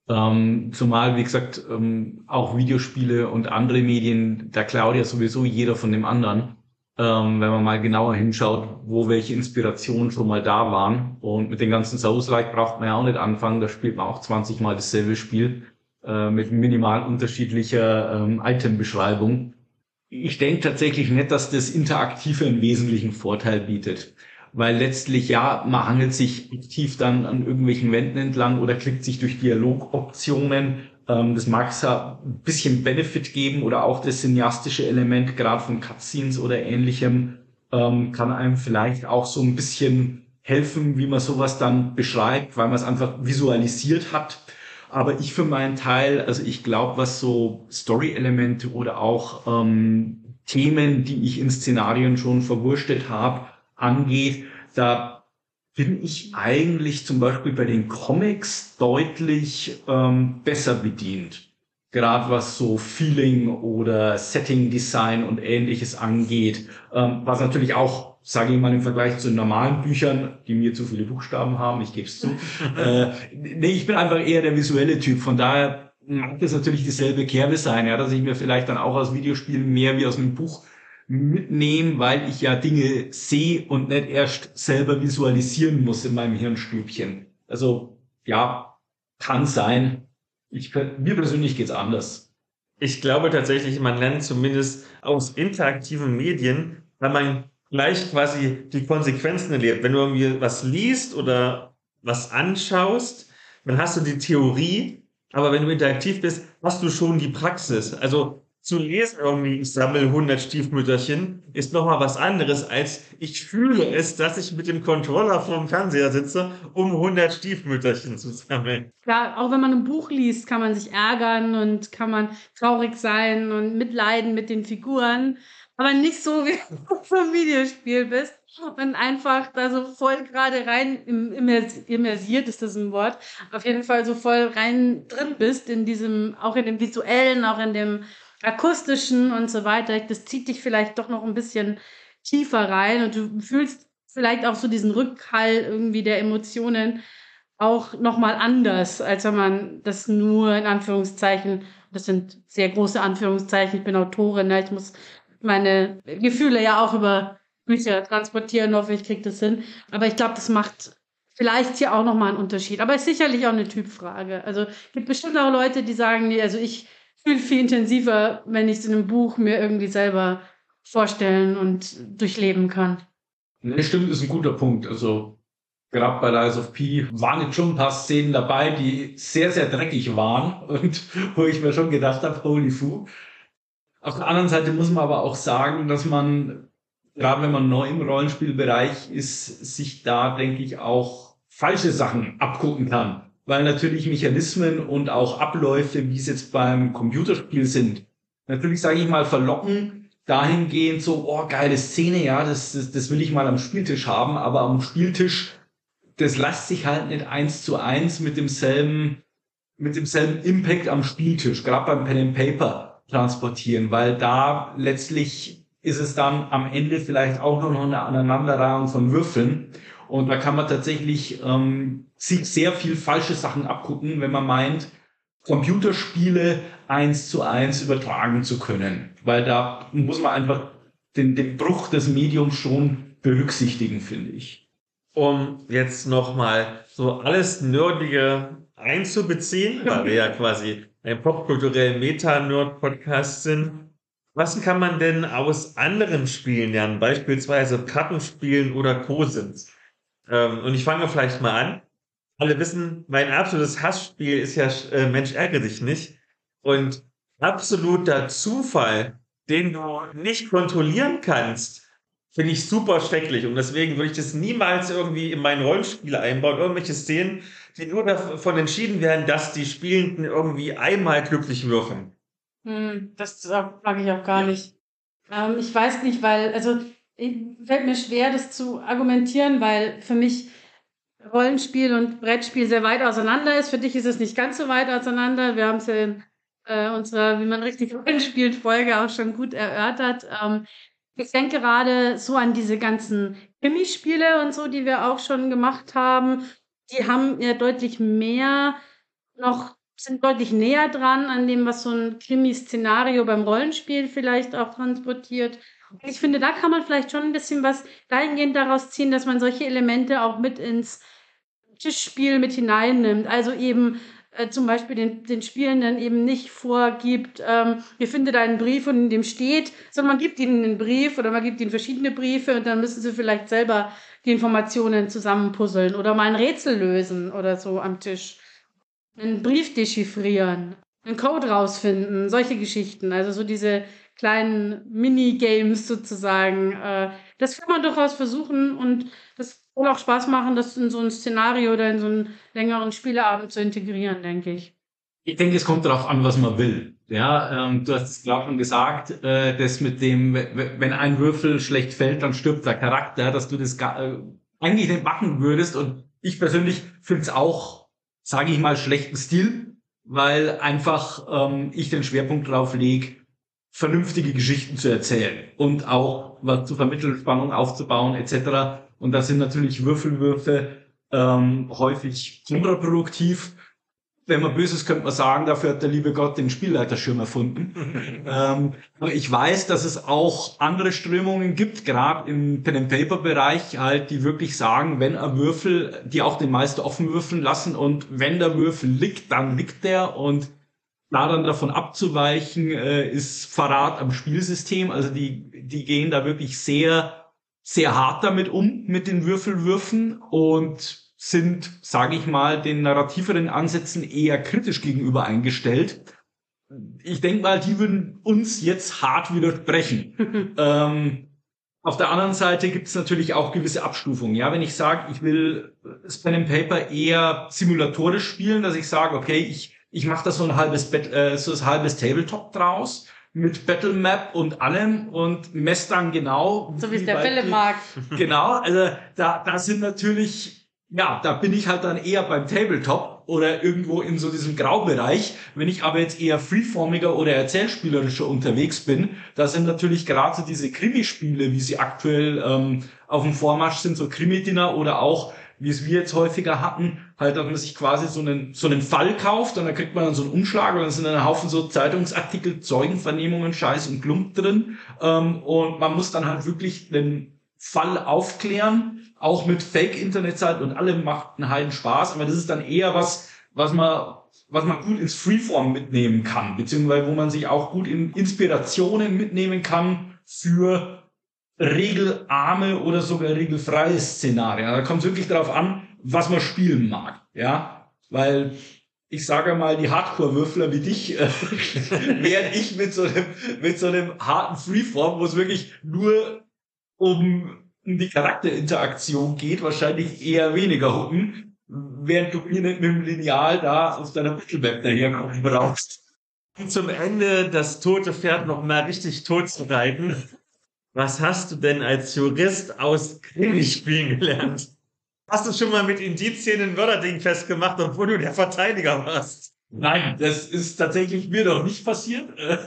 Ähm, zumal, wie gesagt, ähm, auch Videospiele und andere Medien, da klaut ja sowieso jeder von dem anderen. Ähm, wenn man mal genauer hinschaut, wo welche Inspirationen schon mal da waren. Und mit den ganzen Souls-like braucht man ja auch nicht anfangen. Da spielt man auch zwanzig Mal dasselbe Spiel äh, mit minimal unterschiedlicher ähm, Item-Beschreibung. Ich denke tatsächlich nicht, dass das Interaktive einen wesentlichen Vorteil bietet. Weil letztlich, ja, man hangelt sich aktiv dann an irgendwelchen Wänden entlang oder klickt sich durch Dialogoptionen. Ähm, das mag es ja ein bisschen Benefit geben oder auch das cineastische Element, gerade von Cutscenes oder Ähnlichem, ähm, kann einem vielleicht auch so ein bisschen helfen, wie man sowas dann beschreibt, weil man es einfach visualisiert hat. Aber ich für meinen Teil, also ich glaube, was so Story-Elemente oder auch ähm, Themen, die ich in Szenarien schon verwurstet habe, angeht, da bin ich eigentlich zum Beispiel bei den Comics deutlich ähm, besser bedient. Gerade was so Feeling oder Setting Design und Ähnliches angeht, ähm, was natürlich auch, sage ich mal, im Vergleich zu normalen Büchern, die mir zu viele Buchstaben haben, ich gebe es zu. äh, nee, ich bin einfach eher der visuelle Typ, von daher mag das natürlich dieselbe Kerbe sein, ja, dass ich mir vielleicht dann auch aus Videospielen mehr wie aus einem Buch mitnehme, weil ich ja Dinge sehe und nicht erst selber visualisieren muss in meinem Hirnstübchen. Also ja, kann sein. Ich, mir persönlich geht's anders. Ich glaube tatsächlich, man lernt zumindest aus interaktiven Medien, weil man gleich quasi die Konsequenzen erlebt. Wenn du irgendwie was liest oder was anschaust, dann hast du die Theorie, aber wenn du interaktiv bist, hast du schon die Praxis. Also zu lesen irgendwie, ich sammle hundert Stiefmütterchen, ist nochmal was anderes, als ich fühle es, dass ich mit dem Controller vorm Fernseher sitze, um hundert Stiefmütterchen zu sammeln. Klar, auch wenn man ein Buch liest, kann man sich ärgern und kann man traurig sein und mitleiden mit den Figuren, aber nicht so, wie du vom Videospiel bist und einfach da so voll gerade rein im, immers, immersiert, ist das ein Wort, auf jeden Fall so voll rein drin bist in diesem, auch in dem visuellen, auch in dem akustischen und so weiter. Das zieht dich vielleicht doch noch ein bisschen tiefer rein und du fühlst vielleicht auch so diesen Rückhall irgendwie der Emotionen auch nochmal anders, als wenn man das nur in Anführungszeichen, das sind sehr große Anführungszeichen, ich bin Autorin, ne? Ich muss meine Gefühle ja auch über Bücher transportieren, hoffe ich kriege das hin. Aber ich glaube, das macht vielleicht hier auch nochmal einen Unterschied. Aber ist sicherlich auch eine Typfrage. Also es gibt bestimmt auch Leute, die sagen, nee, also ich fühle viel intensiver, wenn ich es in einem Buch mir irgendwie selber vorstellen und durchleben kann. Nee, stimmt, ist ein guter Punkt. Also gerade bei Lies of P waren jetzt schon ein paar Szenen dabei, die sehr, sehr dreckig waren und wo ich mir schon gedacht habe, holy fu. Auf der anderen Seite muss man aber auch sagen, dass man, gerade wenn man neu im Rollenspielbereich ist, sich da, denke ich, auch falsche Sachen abgucken kann. Weil natürlich Mechanismen und auch Abläufe, wie es jetzt beim Computerspiel sind, natürlich, sage ich mal, verlocken, dahingehend so, oh, geile Szene, ja, das, das, das will ich mal am Spieltisch haben, aber am Spieltisch, das lässt sich halt nicht eins zu eins mit demselben, mit demselben Impact am Spieltisch, gerade beim Pen and Paper transportieren, weil da letztlich ist es dann am Ende vielleicht auch nur noch eine Aneinanderreihung von Würfeln und da kann man tatsächlich ähm, sich sehr viel falsche Sachen abgucken, wenn man meint, Computerspiele eins zu eins übertragen zu können, weil da muss man einfach den, den Bruch des Mediums schon berücksichtigen, finde ich. Um jetzt nochmal so alles Nerdige einzubeziehen, weil wir ja quasi ein popkulturell Meta-Nerd-Podcast sind. Was kann man denn aus anderen Spielen lernen, beispielsweise Kartenspielen oder Co-Sims? Ähm, und ich fange vielleicht mal an. Alle wissen, mein absolutes Hassspiel ist ja äh, Mensch ärgere dich nicht. Und absoluter Zufall, den du nicht kontrollieren kannst, finde ich super schrecklich. Und deswegen würde ich das niemals irgendwie in mein Rollenspiel einbauen. Irgendwelche Szenen, die nur davon entschieden werden, dass die Spielenden irgendwie einmal glücklich würfeln. Hm, das mag ich auch gar nicht. Ähm, ich weiß nicht, weil, also ich, fällt mir schwer, das zu argumentieren, weil für mich Rollenspiel und Brettspiel sehr weit auseinander ist. Für dich ist es nicht ganz so weit auseinander. Wir haben es ja in äh, unserer, wie man richtig Rollenspielt, Folge auch schon gut erörtert. Ähm, ich denke gerade so an diese ganzen Krimispiele und so, die wir auch schon gemacht haben, die haben ja deutlich mehr noch, sind deutlich näher dran an dem, was so ein Krimi-Szenario beim Rollenspiel vielleicht auch transportiert. Und ich finde, da kann man vielleicht schon ein bisschen was dahingehend daraus ziehen, dass man solche Elemente auch mit ins Tischspiel mit hineinnimmt. Also eben äh, zum Beispiel den, den Spielenden eben nicht vorgibt, ähm, ihr findet einen Brief und in dem steht, sondern man gibt ihnen einen Brief oder man gibt ihnen verschiedene Briefe und dann müssen sie vielleicht selber die Informationen zusammenpuzzeln oder mal ein Rätsel lösen oder so am Tisch. Einen Brief dechiffrieren, einen Code rausfinden, solche Geschichten. Also so diese kleinen Minigames sozusagen. Äh, das kann man durchaus versuchen und das soll auch Spaß machen, das in so ein Szenario oder in so einen längeren Spieleabend zu integrieren, denke ich. Ich denke, es kommt darauf an, was man will. Ja, ähm, du hast es gerade schon gesagt, äh, das mit dem, w- wenn ein Würfel schlecht fällt, dann stirbt der Charakter, dass du das ga- äh, eigentlich nicht machen würdest. Und ich persönlich finde es auch, sage ich mal, schlechten Stil, weil einfach ähm, ich den Schwerpunkt drauf lege, vernünftige Geschichten zu erzählen und auch was zu vermitteln, Spannung aufzubauen et cetera. Und das sind natürlich Würfelwürfe ähm, häufig kontraproduktiv. Wenn man böse ist, könnte man sagen, dafür hat der liebe Gott den Spielleiterschirm erfunden. ähm, aber ich weiß, dass es auch andere Strömungen gibt, gerade im Pen-and-Paper-Bereich, halt, die wirklich sagen, wenn ein Würfel, die auch den Meister offen würfeln lassen und wenn der Würfel liegt, dann liegt der und da dann davon abzuweichen, äh, ist Verrat am Spielsystem. Also die, die gehen da wirklich sehr, sehr hart damit um, mit den Würfelwürfen und sind, sage ich mal, den narrativeren Ansätzen eher kritisch gegenüber eingestellt. Ich denke mal, die würden uns jetzt hart widersprechen. ähm, auf der anderen Seite gibt es natürlich auch gewisse Abstufungen. Ja, wenn ich sage, ich will das Pen and Paper eher simulatorisch spielen, dass ich sage, okay, ich ich mache da so ein halbes Bet äh, so ein halbes Tabletop draus mit Battle Map und allem und messe dann genau, So wie es wie der weit Philipp ich- mag. Genau, also da, da sind natürlich, ja, da bin ich halt dann eher beim Tabletop oder irgendwo in so diesem Graubereich. Wenn ich aber jetzt eher freeformiger oder erzählspielerischer unterwegs bin, da sind natürlich gerade so diese Krimispiele, wie sie aktuell ähm, auf dem Vormarsch sind, so Krimi-Dinner oder auch, wie es wir jetzt häufiger hatten, halt, dass man sich quasi so einen, so einen Fall kauft und dann kriegt man dann so einen Umschlag und dann sind dann ein Haufen so Zeitungsartikel, Zeugenvernehmungen, Scheiß und Klump drin. Ähm, und man muss dann halt wirklich den Fall aufklären, auch mit Fake-Internetseiten und allem macht einen heiden Spaß, aber das ist dann eher was, was man, was man gut ins Freeform mitnehmen kann, beziehungsweise wo man sich auch gut in Inspirationen mitnehmen kann für regelarme oder sogar regelfreie Szenarien. Da kommt es wirklich darauf an, was man spielen mag, ja, weil ich sage mal, die Hardcore-Würfler wie dich, äh, während ich mit so einem, mit so einem harten Freeform, wo es wirklich nur um die Charakterinteraktion geht, wahrscheinlich eher weniger hucken, während du mir nicht mit dem Lineal da aus deiner Mittelmap daherkommen brauchst. Um zum Ende das tote Pferd noch mal richtig tot zu reiten. Was hast du denn als Jurist aus Krimispielen gelernt? Hast du schon mal mit Indizien in Wörderding festgemacht, obwohl du der Verteidiger warst? Nein, das ist tatsächlich mir noch nicht passiert.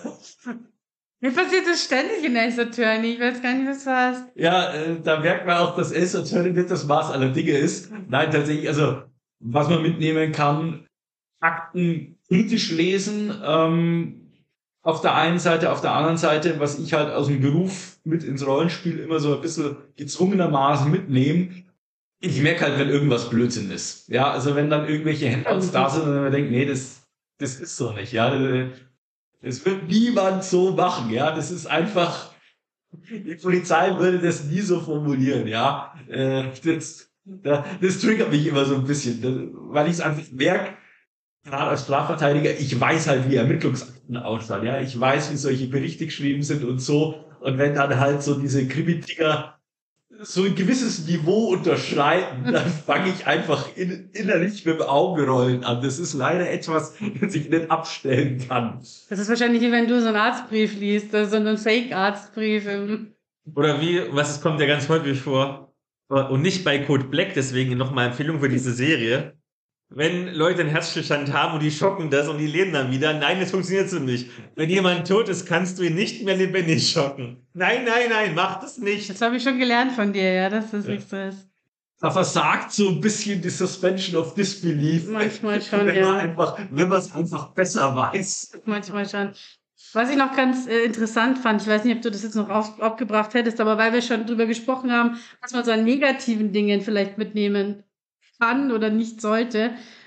Mir passiert das ständig in Ace Attorney. Ich weiß gar nicht, was du hast. Ja, äh, da merkt man auch, dass Ace Attorney nicht das Maß aller Dinge ist. Nein, tatsächlich, also was man mitnehmen kann, Akten kritisch lesen, ähm, auf der einen Seite, auf der anderen Seite, was ich halt aus dem Beruf mit ins Rollenspiel immer so ein bisschen gezwungenermaßen mitnehme. Ich merke halt, wenn irgendwas Blödsinn ist. Ja, also wenn dann irgendwelche Handouts da sind und man denkt, nee, das, das ist so nicht, ja. Das wird niemand so machen, ja. Das ist einfach, die Polizei würde das nie so formulieren, ja. Äh, Das, das triggert mich immer so ein bisschen, weil ich es einfach merke, gerade als Strafverteidiger, ich weiß halt, wie Ermittlungsakten ausschauen, ja. Ich weiß, wie solche Berichte geschrieben sind und so. Und wenn dann halt so diese Krimi-Dinger so ein gewisses Niveau unterschreiten, dann fange ich einfach in, innerlich mit dem Augenrollen an. Das ist leider etwas, das ich nicht abstellen kann. Das ist wahrscheinlich wie wenn du so einen Arztbrief liest, also so einen Fake-Arztbrief. im- Oder wie, was es kommt ja ganz häufig vor. Und nicht bei Code Black, deswegen nochmal Empfehlung für diese Serie. wenn Leute einen Herzstillstand haben und die schocken das und die leben dann wieder. Nein, das funktioniert so nicht. Wenn jemand tot ist, kannst du ihn nicht mehr lebendig schocken. Nein, nein, nein, mach das nicht. Das habe ich schon gelernt von dir, ja, dass das nicht so ist. Da versagt so ein bisschen die Suspension of Disbelief. Manchmal schon, wenn ja. man einfach, wenn man es einfach besser weiß. Manchmal schon. Was ich noch ganz äh, interessant fand, ich weiß nicht, ob du das jetzt noch auf, aufgebracht hättest, aber weil wir schon drüber gesprochen haben, was man so an negativen Dingen vielleicht mitnehmen kann oder nicht sollte.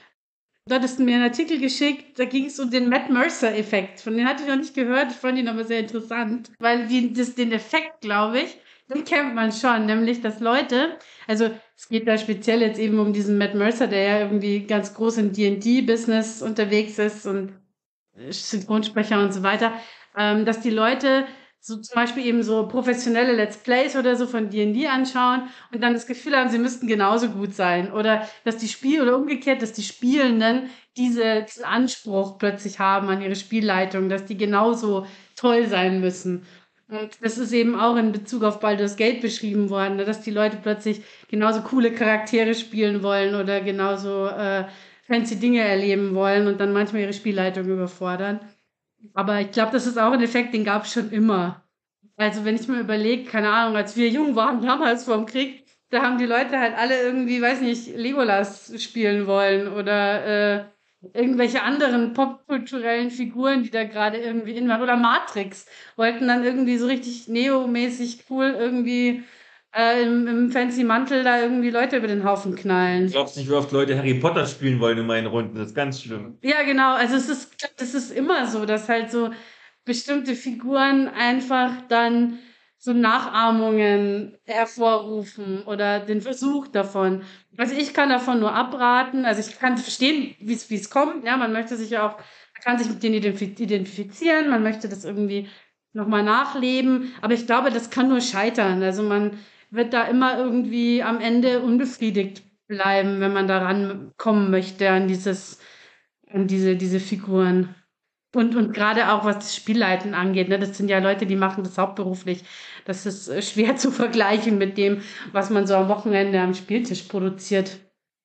Du hattest mir einen Artikel geschickt, da ging es um den Matt Mercer-Effekt. Von dem hatte ich noch nicht gehört, ich fand ihn aber sehr interessant, weil die, das, den Effekt, glaube ich, den kennt man schon, nämlich, dass Leute, also es geht da speziell jetzt eben um diesen Matt Mercer, der ja irgendwie ganz groß im D und D-Business unterwegs ist und Synchronsprecher und so weiter, ähm, dass die Leute so zum Beispiel eben so professionelle Let's Plays oder so von D und D anschauen und dann das Gefühl haben, sie müssten genauso gut sein. Oder dass die Spiel oder umgekehrt, dass die Spielenden diese, diesen Anspruch plötzlich haben an ihre Spielleitung, dass die genauso toll sein müssen. Und das ist eben auch in Bezug auf Baldur's Gate beschrieben worden, dass die Leute plötzlich genauso coole Charaktere spielen wollen oder genauso äh, fancy Dinge erleben wollen und dann manchmal ihre Spielleitung überfordern. Aber ich glaube, das ist auch ein Effekt, den gab es schon immer. Also wenn ich mir überlege, keine Ahnung, als wir jung waren, damals vor dem Krieg, da haben die Leute halt alle irgendwie, weiß nicht, Legolas spielen wollen oder äh, irgendwelche anderen popkulturellen Figuren, die da gerade irgendwie in waren. Oder Matrix, wollten dann irgendwie so richtig Neo-mäßig cool irgendwie äh, im, im fancy Mantel da irgendwie Leute über den Haufen knallen. Du glaubst nicht, wie oft Leute Harry Potter spielen wollen in meinen Runden. Das ist ganz schlimm. Ja, genau. Also es ist, ich glaub, das ist immer so, dass halt so bestimmte Figuren einfach dann so Nachahmungen hervorrufen oder den Versuch davon. Also ich kann davon nur abraten. Also ich kann verstehen, wie es wie es kommt. Ja, man möchte sich ja auch, man kann sich mit denen identif- identifizieren, man möchte das irgendwie nochmal nachleben. Aber ich glaube, das kann nur scheitern. Also man wird da immer irgendwie am Ende unbefriedigt bleiben, wenn man daran kommen möchte an dieses, an diese, diese Figuren. Und, und gerade auch, was das Spielleiten angeht, ne, das sind ja Leute, die machen das hauptberuflich. Das ist äh, schwer zu vergleichen mit dem, was man so am Wochenende am Spieltisch produziert.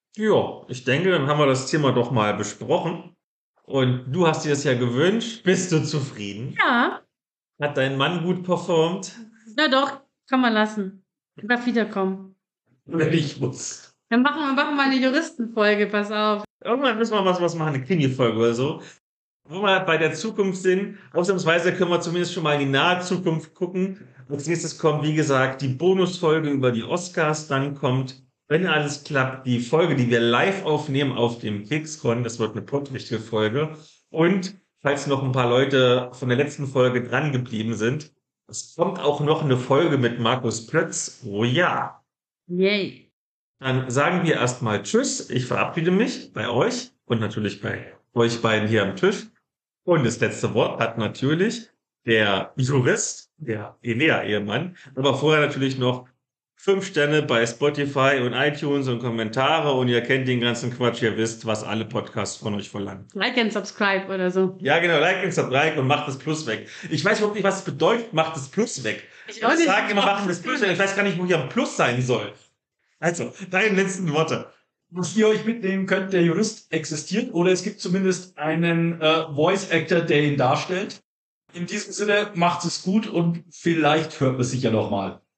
Ja, ich denke, dann haben wir das Thema doch mal besprochen. Und du hast dir das ja gewünscht. Bist du zufrieden? Ja, Hat dein Mann gut performt? na doch, kann man lassen. Darf wiederkommen. Wenn ich muss. Dann machen wir, machen wir eine Juristenfolge, pass auf. Irgendwann müssen wir was, was machen, eine Krimi-Folge oder so. Wo wir bei der Zukunft sind. Ausnahmsweise können wir zumindest schon mal in die nahe Zukunft gucken. Als nächstes kommt, wie gesagt, die Bonusfolge über die Oscars. Dann kommt, wenn alles klappt, die Folge, die wir live aufnehmen auf dem KicksCon. Das wird eine potwichtige Folge. Und falls noch ein paar Leute von der letzten Folge dran geblieben sind, es kommt auch noch eine Folge mit Markus Plötz. Oh ja. Yay. Dann sagen wir erstmal Tschüss. Ich verabschiede mich bei euch und natürlich bei euch beiden hier am Tisch. Und das letzte Wort hat natürlich der Jurist, der Elea-Ehemann. Aber vorher natürlich noch fünf Sterne bei Spotify und iTunes und Kommentare. Und ihr kennt den ganzen Quatsch. Ihr wisst, was alle Podcasts von euch verlangen. Like and subscribe oder so. Ja, genau. Like und subscribe und macht das Plus weg. Ich weiß überhaupt nicht, was es bedeutet, macht das Plus weg. Ich auch Ich nicht. sage immer, machen das Plus weg. Ich weiß gar nicht, wo hier am Plus sein soll. Also, deine letzten Worte. Was ihr euch mitnehmen könnt, der Jurist existiert oder es gibt zumindest einen äh, Voice Actor, der ihn darstellt. In diesem Sinne, macht es gut und vielleicht hört man sich ja noch mal.